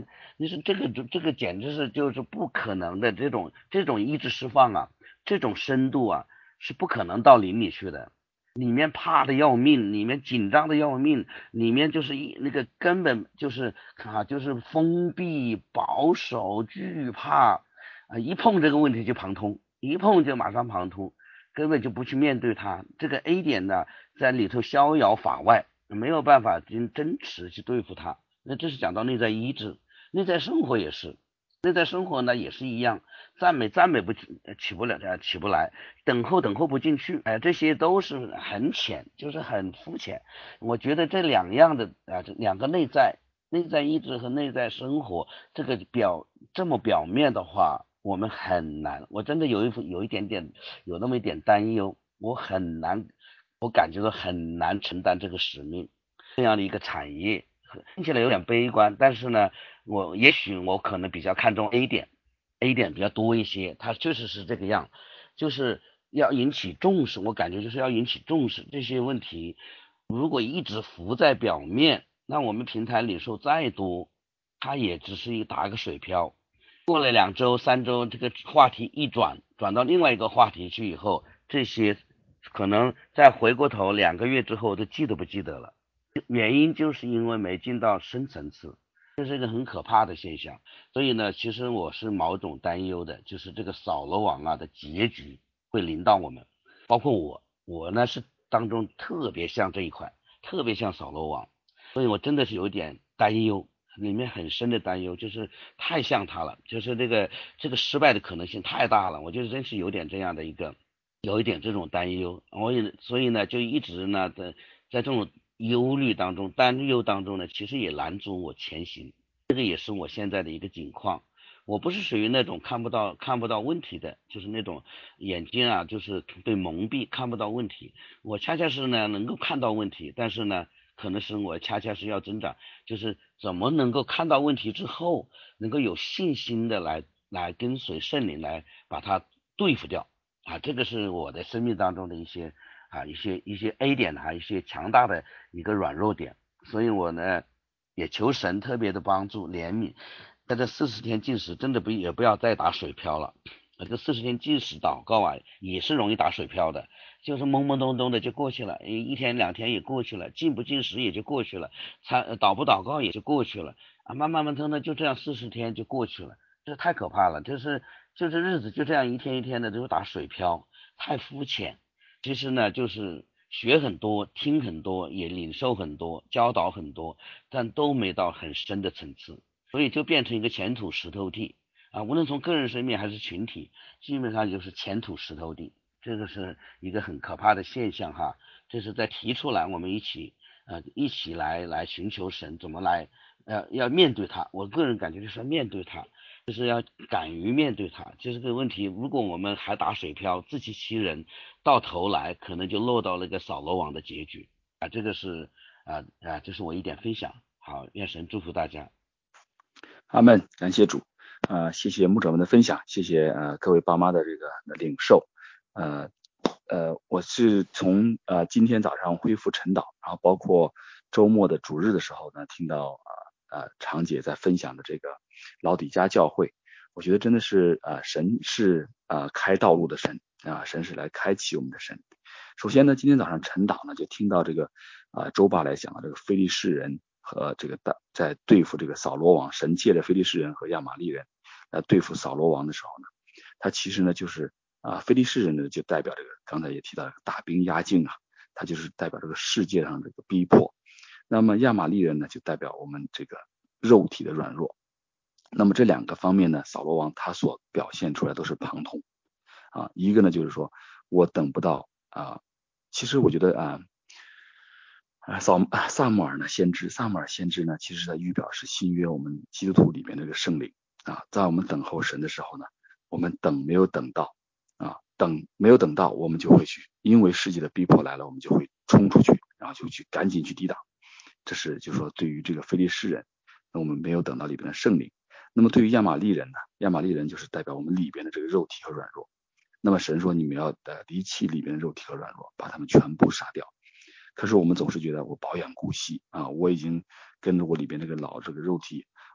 你说这个这个简直是就是不可能的，这种这种意志释放啊，这种深度啊是不可能到灵里去的。里面怕的要命，里面紧张的要命，里面就是一那个根本就是啊，就是封闭、保守、惧怕啊，一碰这个问题就旁通，一碰就马上旁通，根本就不去面对它。这个 A 点呢，在里头逍遥法外，没有办法真真实去对付它。那这是讲到内在意志，内在生活也是。内在生活呢也是一样，赞美赞美不起起不了呃起不来，等候等候不进去，哎、呃，这些都是很浅，就是很肤浅。我觉得这两样的啊、呃，这两个内在内在意志和内在生活，这个表这么表面的话，我们很难。我真的有一有一点点有那么一点担忧，我很难，我感觉到很难承担这个使命，这样的一个产业。听起来有点悲观，但是呢，我也许我可能比较看重 A 点 ，A 点比较多一些，它确实是这个样，就是要引起重视，我感觉就是要引起重视这些问题，如果一直浮在表面，那我们平台领受再多，它也只是一打个水漂，过了两周三周，这个话题一转，转到另外一个话题去以后，这些可能再回过头两个月之后都记得不记得了。原因就是因为没进到深层次，这是一个很可怕的现象。所以呢，其实我是某种担忧的，就是这个扫罗王啊的结局会临到我们，包括我，我呢是当中特别像这一块，特别像扫罗王，所以我真的是有点担忧，里面很深的担忧，就是太像他了，就是这个这个失败的可能性太大了，我就真是有点这样的一个，有一点这种担忧，我也所以呢就一直呢在在这种忧虑当中、担忧当中呢，其实也拦阻我前行。这个也是我现在的一个境况。我不是属于那种看不到看不到问题的，就是那种眼睛啊，就是被蒙蔽看不到问题。我恰恰是呢能够看到问题，但是呢，可能是我恰恰是要增长，就是怎么能够看到问题之后，能够有信心的来来跟随圣灵来把它对付掉啊，这个是我的生命当中的一些。啊，一些一些 A 点啊，一些强大的一个软弱点，所以我呢也求神特别的帮助怜悯，在这四十天禁食真的不也不要再打水漂了，这四十天禁食祷告啊也是容易打水漂的，就是懵懵懂懂的就过去了，一天两天也过去了，禁不禁食也就过去了，参祷不祷告也就过去了啊，慢慢慢腾的就这样四十天就过去了，这太可怕了，就是就是日子就这样一天一天的就打水漂，太肤浅。其实呢，就是学很多，听很多，也领受很多，教导很多，但都没到很深的层次，所以就变成一个浅土石头地啊。无论从个人生命还是群体，基本上就是浅土石头地，这个是一个很可怕的现象哈。这是在提出来，我们一起呃一起来来寻求神，怎么来呃要面对它。我个人感觉就是要面对它。就是要敢于面对它，就是这个问题。如果我们还打水漂，自欺欺人，到头来可能就落到那个扫罗王的结局啊。这个是啊啊，这是我一点分享。好，愿神祝福大家。 阿们，感谢主，呃，谢谢牧者们的分享，谢谢呃各位爸妈的这个领受，呃呃，我是从呃今天早上恢复晨祷，然后包括周末的主日的时候呢，听到呃呃常姐在分享的这个老底嘉教会，我觉得真的是呃神是呃开道路的神啊，神是来开启我们的神。首先呢，今天早上晨祷呢就听到这个啊、呃、周爸来讲的这个非利士人和这个大在对付这个扫罗王，神借着非利士人和亚玛力人来对付扫罗王的时候呢，他其实呢就是啊非利士人呢就代表这个刚才也提到了大兵压境啊，他就是代表这个世界上这个逼迫。那么亚玛力人呢就代表我们这个肉体的软弱。那么这两个方面呢，扫罗王他所表现出来都是旁通啊，一个呢就是说我等不到啊，其实我觉得啊。啊，扫萨姆尔呢，先知，萨姆尔先知呢，其实他预表是新约我们基督徒里面这个圣灵啊，在我们等候神的时候呢，我们等没有等到啊，等没有等到，我们就会去，因为世界的逼迫来了，我们就会冲出去，然后就去赶紧去抵挡。这是就是说对于这个非利士人，那我们没有等到里边的圣灵。那么对于亚玛力人呢，亚玛力人就是代表我们里边的这个肉体和软弱。那么神说你们要呃离弃里边的肉体和软弱，把他们全部杀掉。可是我们总是觉得我保养顾惜啊，我已经跟着我里边这个老这个肉体，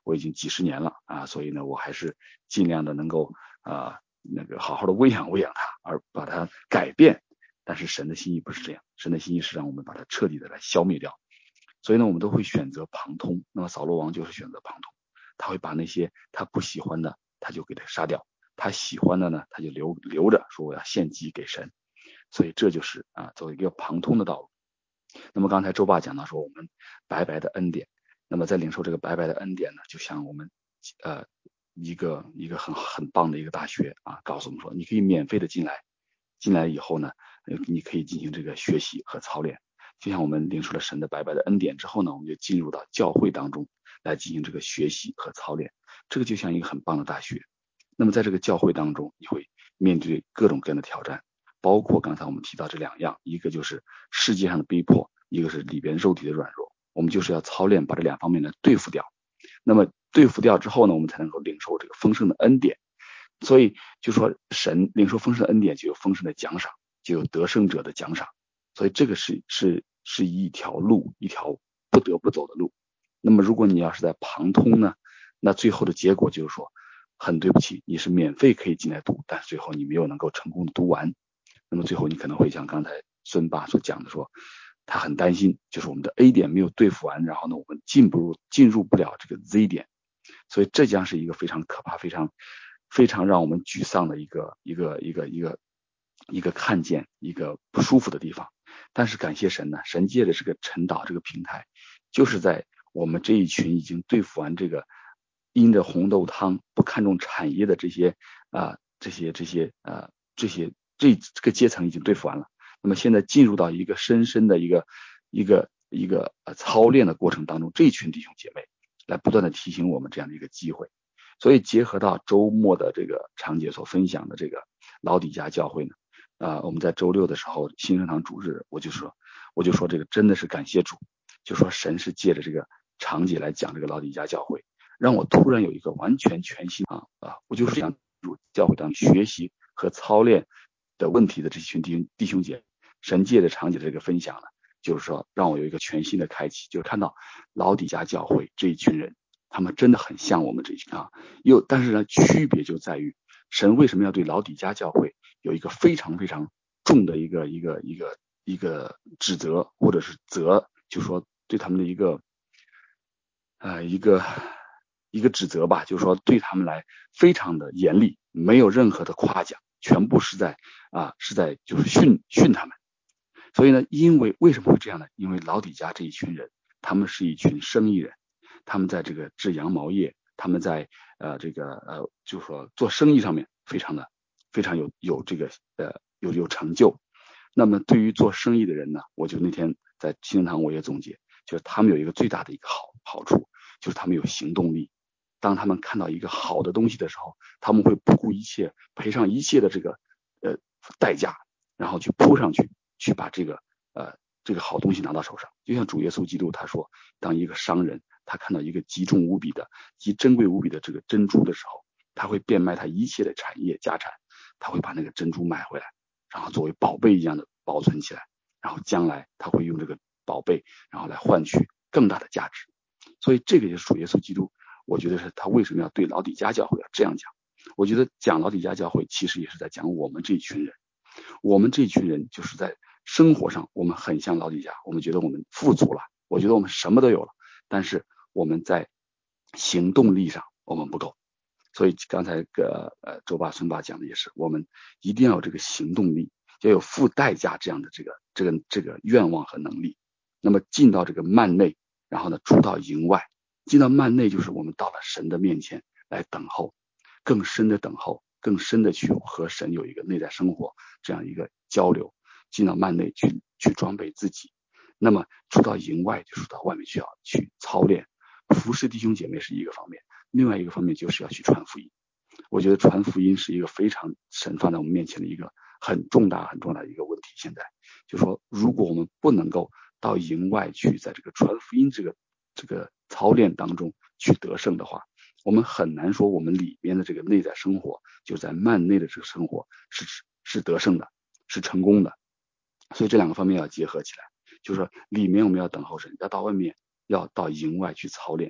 我已经几十年了啊，所以呢，我还是尽量的能够啊那个好好的喂养喂养它，而把它改变。但是神的心意不是这样，神的心意是让我们把它彻底的来消灭掉。所以呢，我们都会选择旁通。那么扫罗王就是选择旁通，他会把那些他不喜欢的，他就给他杀掉；他喜欢的呢，他就留留着，说我要献祭给神。所以这就是啊，作为一个旁通的道路。那么刚才周爸讲到说，我们白白的恩典。那么在领受这个白白的恩典呢，就像我们呃一个一个很很棒的一个大学啊，告诉我们说，你可以免费的进来，进来以后呢，你可以进行这个学习和操练。就像我们领受了神的白白的恩典之后呢，我们就进入到教会当中来进行这个学习和操练。这个就像一个很棒的大学。那么在这个教会当中，你会面对各种各样的挑战，包括刚才我们提到这两样，一个就是世界上的逼迫，一个是里边肉体的软弱。我们就是要操练把这两方面呢对付掉。那么对付掉之后呢，我们才能够领受这个丰盛的恩典。所以就说神领受丰盛的恩典，就有丰盛的奖赏，就有得胜者的奖赏。所以这个是是是一条路，一条不得不走的路。那么如果你要是在旁通呢，那最后的结果就是说，很对不起，你是免费可以进来读，但是最后你没有能够成功的读完。那么最后你可能会像刚才孙爸所讲的说，他很担心，就是我们的 A 点没有对付完，然后呢我们进不入进入不了这个 Z 点。所以这将是一个非常可怕、非常非常让我们沮丧的一个一个一个一个一个看见一个不舒服的地方。但是感谢神呢，神借的这个晨祷这个平台，就是在我们这一群已经对付完这个因着红豆汤不看重产业的这些啊、呃、这些这些呃这些这这个阶层已经对付完了。那么现在进入到一个深深的一个一个一个呃操练的过程当中，这一群弟兄姐妹来不断的提醒我们这样的一个机会。所以结合到周末的这个长姐所分享的这个老底嘉教会呢，啊、呃，我们在周六的时候新生堂主日，我就说我就说这个真的是感谢主，就说神是借着这个长姐来讲这个老底嘉教会，让我突然有一个完全全新啊啊，我就是想入教会当学习和操练的问题的这群弟兄弟兄姐，神借着长姐的这个分享呢，就是说让我有一个全新的开启，就是看到老底嘉教会这一群人，他们真的很像我们这一群啊，又但是呢区别就在于神为什么要对老底嘉教会有一个非常非常重的一个一个一个一个指责或者是责，就说对他们的一个呃一个一个指责吧，就是说对他们来非常的严厉，没有任何的夸奖，全部是在啊是在就是训训他们。所以呢，因为为什么会这样呢？因为老底嘉这一群人，他们是一群生意人，他们在这个制羊毛业，他们在呃这个呃就说做生意上面非常的非常有有这个呃有有成就。那么对于做生意的人呢，我就那天在新堂我也总结，就是他们有一个最大的一个好好处，就是他们有行动力。当他们看到一个好的东西的时候，他们会不顾一切，赔上一切的这个呃代价，然后去扑上去，去把这个呃这个好东西拿到手上。就像主耶稣基督他说，当一个商人他看到一个极重无比的、极珍贵无比的这个珍珠的时候，他会变卖他一切的产业家产，他会把那个珍珠买回来，然后作为宝贝一样的保存起来，然后将来他会用这个宝贝，然后来换取更大的价值。所以这个就是主耶稣基督，我觉得是他为什么要对老底嘉教会要这样讲。我觉得讲老底嘉教会其实也是在讲我们这一群人，我们这一群人就是在生活上我们很像老底嘉，我们觉得我们富足了，我觉得我们什么都有了，但是我们在行动力上我们不够。所以刚才个呃周爸孙爸讲的也是，我们一定要有这个行动力，要有付代价这样的这个这个这个愿望和能力。那么进到这个幔内，然后呢出到营外，进到幔内就是我们到了神的面前来等候，更深的等候，更深的去和神有一个内在生活这样一个交流，进到幔内去去装备自己。那么出到营外就是到外面去要去操练，服侍弟兄姐妹是一个方面，另外一个方面就是要去传福音。我觉得传福音是一个非常神放在我们面前的一个很重大很重大的一个问题。现在就说如果我们不能够到营外去，在这个传福音这个这个操练当中去得胜的话，我们很难说我们里面的这个内在生活，就在幔内的这个生活是是得胜的，是成功的。所以这两个方面要结合起来，就是说里面我们要等候神，要到外面要到营外去操练，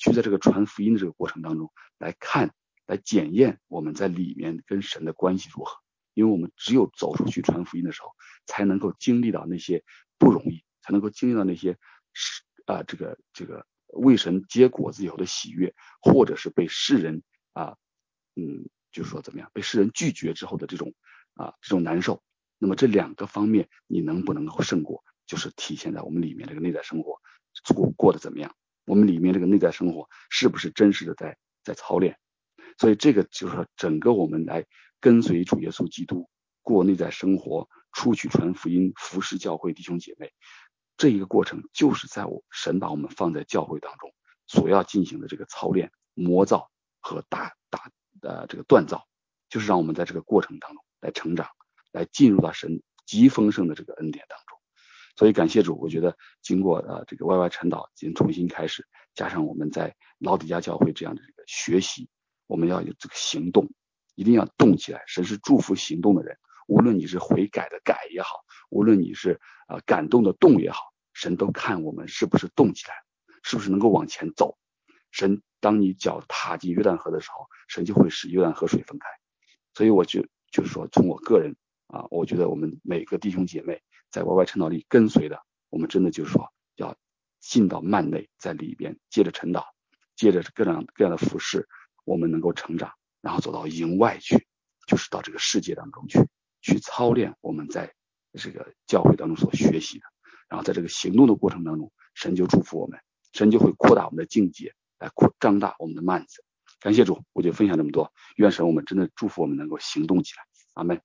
去在这个传福音的这个过程当中来看，来检验我们在里面跟神的关系如何。因为我们只有走出去传福音的时候，才能够经历到那些不容易，才能够经历到那些啊、呃、这个这个为神结果子以后的喜悦，或者是被世人啊嗯就是说怎么样被世人拒绝之后的这种啊这种难受。那么这两个方面你能不能够胜过，就是体现在我们里面这个内在生活过过得怎么样，我们里面这个内在生活是不是真实的在在操练。所以这个就是说整个我们来跟随主耶稣基督过内在生活，出去传福音，服侍教会弟兄姐妹，这一个过程就是在我神把我们放在教会当中所要进行的这个操练、磨造和打打呃这个锻造，就是让我们在这个过程当中来成长，来进入到神极丰盛的这个恩典当中。所以感谢主，我觉得经过呃这个 Y Y 晨祷已经重新开始，加上我们在老底嘉教会这样的这个学习，我们要有这个行动，一定要动起来。神是祝福行动的人，无论你是悔改的改也好，无论你是呃感动的动也好，神都看我们是不是动起来，是不是能够往前走。神当你脚踏进约旦河的时候，神就会使约旦河水分开。所以我就就是说从我个人啊，我觉得我们每个弟兄姐妹在 Y Y 晨祷里跟随的，我们真的就是说要进到幔内，在里边接着晨祷，接着各样各样的服事，我们能够成长，然后走到营外去，就是到这个世界当中去，去操练我们在这个教会当中所学习的，然后在这个行动的过程当中，神就祝福我们，神就会扩大我们的境界，来扩张大我们的幔子。感谢主，我就分享这么多，愿神我们真的祝福我们能够行动起来。阿们。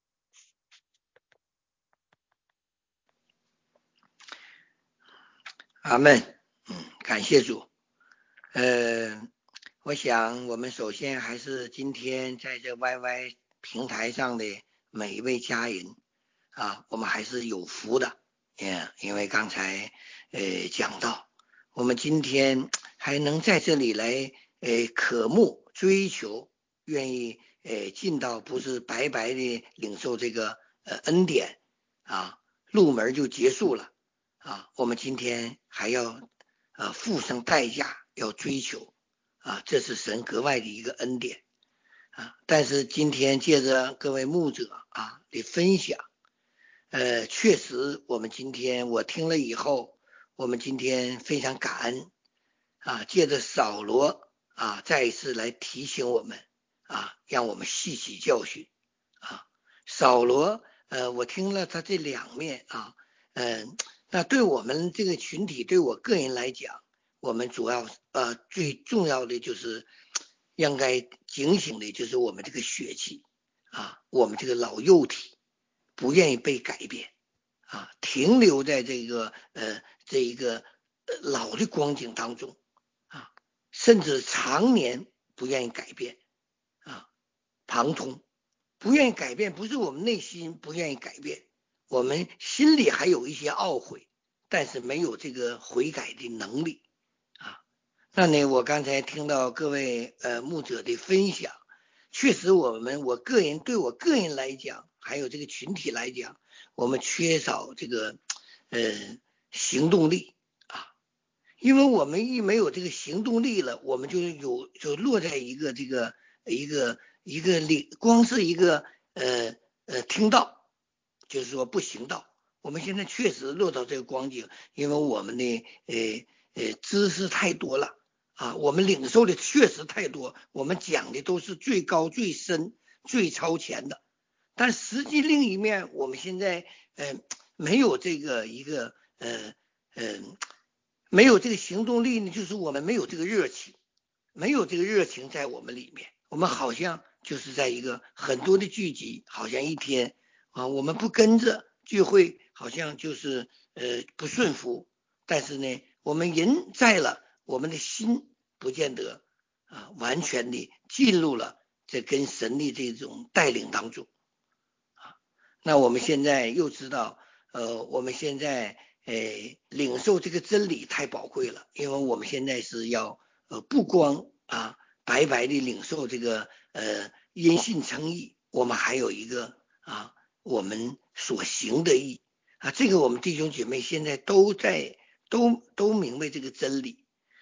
阿们。嗯，感谢主。呃，我想我们首先还是今天在这 Y Y 平台上的每一位家人啊，我们还是有福的。嗯，因为刚才呃讲到，我们今天还能在这里来呃渴慕追求，愿意呃进到不是白白的领受这个呃恩典啊，入门就结束了啊，我们今天还要呃付上代价要追求啊，这是神格外的一个恩典啊。但是今天借着各位牧者啊的分享，呃，确实我们今天我听了以后，我们今天非常感恩啊，借着扫罗啊再一次来提醒我们啊，让我们吸取教训啊。扫罗呃，我听了他这两面啊，嗯、呃，那对我们这个群体，对我个人来讲，我们主要呃最重要的就是应该警醒的就是我们这个血气啊，我们这个老幼体不愿意被改变啊，停留在这个呃这一个、呃、老的光景当中啊，甚至常年不愿意改变啊，旁通不愿意改变，不是我们内心不愿意改变，我们心里还有一些懊悔，但是没有这个悔改的能力啊。那呢，我刚才听到各位呃牧者的分享，确实我们我个人对我个人来讲，还有这个群体来讲，我们缺少这个呃行动力啊，因为我们一没有这个行动力了，我们就有就落在一个这个一个一个里，光是一个呃呃听到，就是说不行道。我们现在确实落到这个光景，因为我们的呃呃知识太多了啊，我们领受的确实太多，我们讲的都是最高最深最超前的，但实际另一面，我们现在呃没有这个一个呃呃没有这个行动力呢，就是我们没有这个热情，没有这个热情在我们里面，我们好像就是在一个很多的聚集，好像一天啊，我们不跟着聚会，好像就是呃不顺服，但是呢，我们人在了，我们的心不见得啊完全的进入了这跟神的这种带领当中啊。那我们现在又知道，呃，我们现在呃领受这个真理太宝贵了，因为我们现在是要呃不光啊白白的领受这个呃因信称义，我们还有一个啊我们所行的义啊，这个我们弟兄姐妹现在都在都都明白这个真理，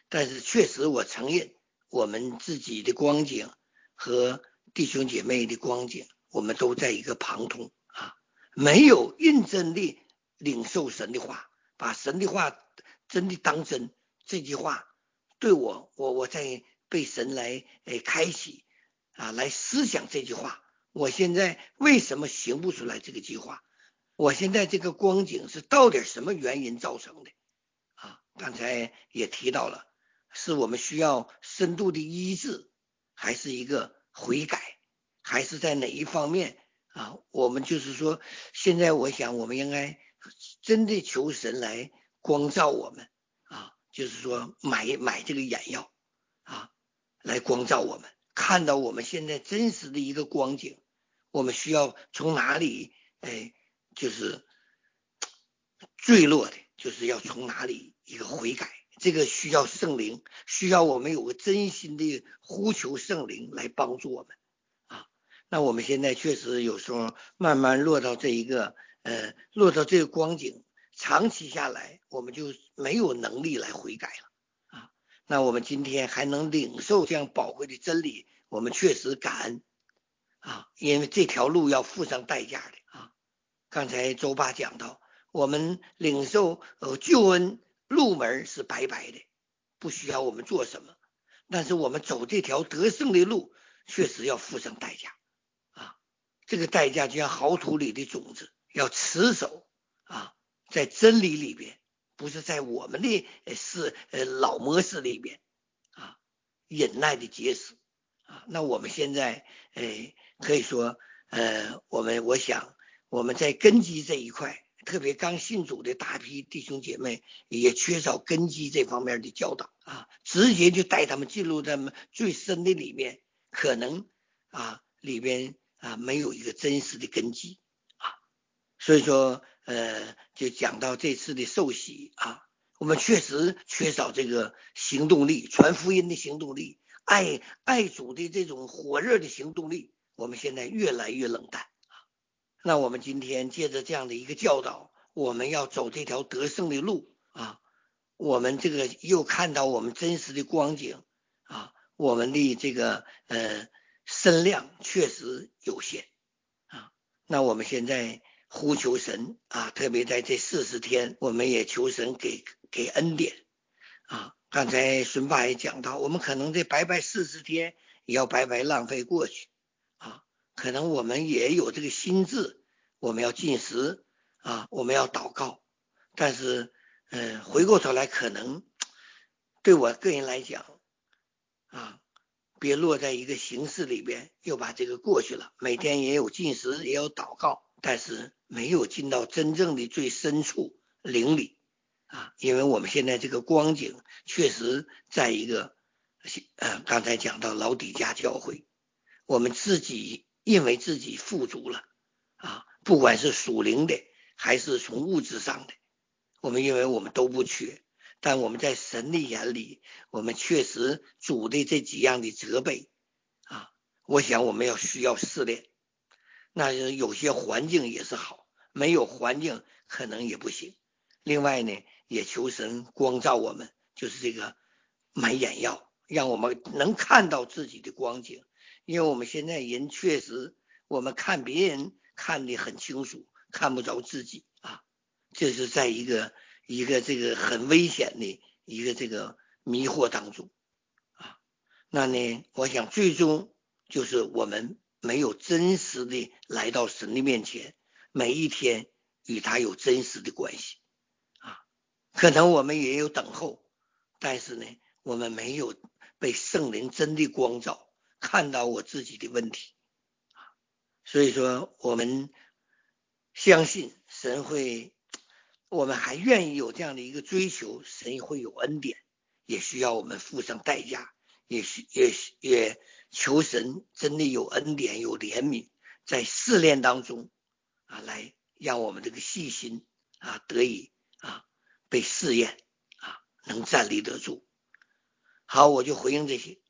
但是确实我承认我们自己的光景和弟兄姐妹的光景，我们都在一个旁通啊，没有认真的领受神的话，把神的话真的当真。这句话对我，我我在被神来诶开启啊，来思想这句话。我现在为什么行不出来这个计划？我现在这个光景是到底什么原因造成的啊？刚才也提到了，是我们需要深度的医治，还是一个悔改，还是在哪一方面啊？我们就是说，现在我想我们应该真的求神来光照我们啊，就是说买买这个眼药啊，来光照我们，看到我们现在真实的一个光景，我们需要从哪里哎，就是坠落的，就是要从哪里一个悔改，这个需要圣灵，需要我们有个真心的呼求圣灵来帮助我们啊。那我们现在确实有时候慢慢落到这一个呃，落到这个光景，长期下来我们就没有能力来悔改了啊。那我们今天还能领受这样宝贵的真理，我们确实感恩啊，因为这条路要付上代价的啊。刚才周爸讲到，我们领受呃救恩入门是白白的，不需要我们做什么，但是我们走这条得胜的路，确实要付上代价啊。这个代价就像好土里的种子，要持守啊，在真理里边，不是在我们的是呃老模式里边啊，忍耐的结实啊。那我们现在呃可以说呃我们我想我们在根基这一块，特别刚信主的大批弟兄姐妹也缺少根基这方面的教导啊，直接就带他们进入他们最深的里面，可能啊里边啊没有一个真实的根基啊。所以说呃就讲到这次的受洗啊，我们确实缺少这个行动力，传福音的行动力，爱爱主的这种火热的行动力，我们现在越来越冷淡。那我们今天借着这样的一个教导，我们要走这条得胜的路啊，我们这个又看到我们真实的光景啊，我们的这个呃身量确实有限啊。那我们现在呼求神啊，特别在这四十天，我们也求神给给恩典啊。刚才孙爸也讲到，我们可能这白白四十天也要白白浪费过去啊。可能我们也有这个心智，我们要进食啊，我们要祷告，但是嗯、呃，回过头来可能对我个人来讲啊，别落在一个形式里边，又把这个过去了。每天也有进食，也有祷告，但是没有进到真正的最深处灵里啊。因为我们现在这个光景确实在一个呃，刚才讲到老底嘉教会，我们自己认为自己富足了啊，不管是属灵的还是从物质上的，我们认为我们都不缺。但我们在神的眼里，我们确实主的这几样的责备啊，我想我们要需要试炼。那有些环境也是好，没有环境可能也不行。另外呢，也求神光照我们，就是这个买眼药，让我们能看到自己的光景。因为我们现在人确实，我们看别人看得很清楚，看不着自己啊，这是在一个一个这个很危险的一个这个迷惑当中啊。那呢，我想最终就是我们没有真实的来到神的面前，每一天与他有真实的关系啊。可能我们也有等候，但是呢，我们没有被圣灵真的光照，看到我自己的问题啊。所以说，我们相信神会，我们还愿意有这样的一个追求，神会有恩典，也需要我们付上代价，也也也求神真的有恩典有怜悯，在试炼当中啊，来让我们这个细心啊得以啊被试验啊，能站立得住。好，我就回应这些。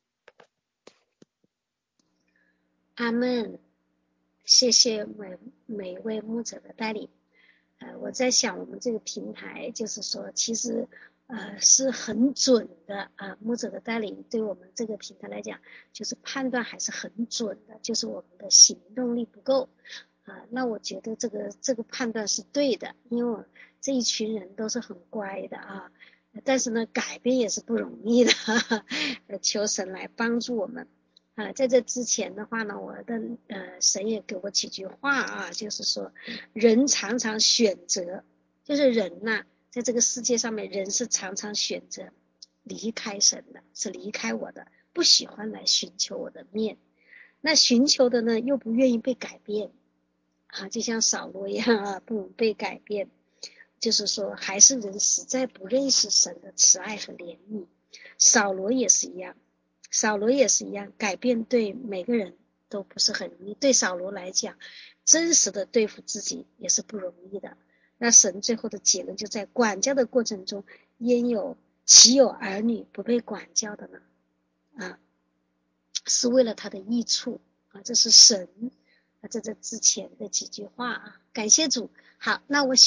阿们，谢谢每每位牧者的带领。呃，我在想我们这个平台，就是说，其实呃是很准的啊，牧者的带领对我们这个平台来讲，就是判断还是很准的，就是我们的行动力不够啊。那我觉得这个这个判断是对的，因为我这一群人都是很乖的啊，但是呢，改变也是不容易的，哈哈，求神来帮助我们。啊，在这之前的话呢，我的呃神也给我几句话啊，就是说，人常常选择，就是人呐、啊，在这个世界上面，人是常常选择离开神的，是离开我的，不喜欢来寻求我的面。那寻求的呢，又不愿意被改变啊，就像扫罗一样啊，不被改变。就是说，还是人实在不认识神的慈爱和怜悯。扫罗也是一样。扫罗也是一样，改变对每个人都不是很容易。对扫罗来讲，真实的对付自己也是不容易的。那神最后的结论就在管教的过程中，焉有岂有儿女不被管教的呢？啊，是为了他的益处啊，这是神啊，在这之前的几句话啊，感谢主。好，那我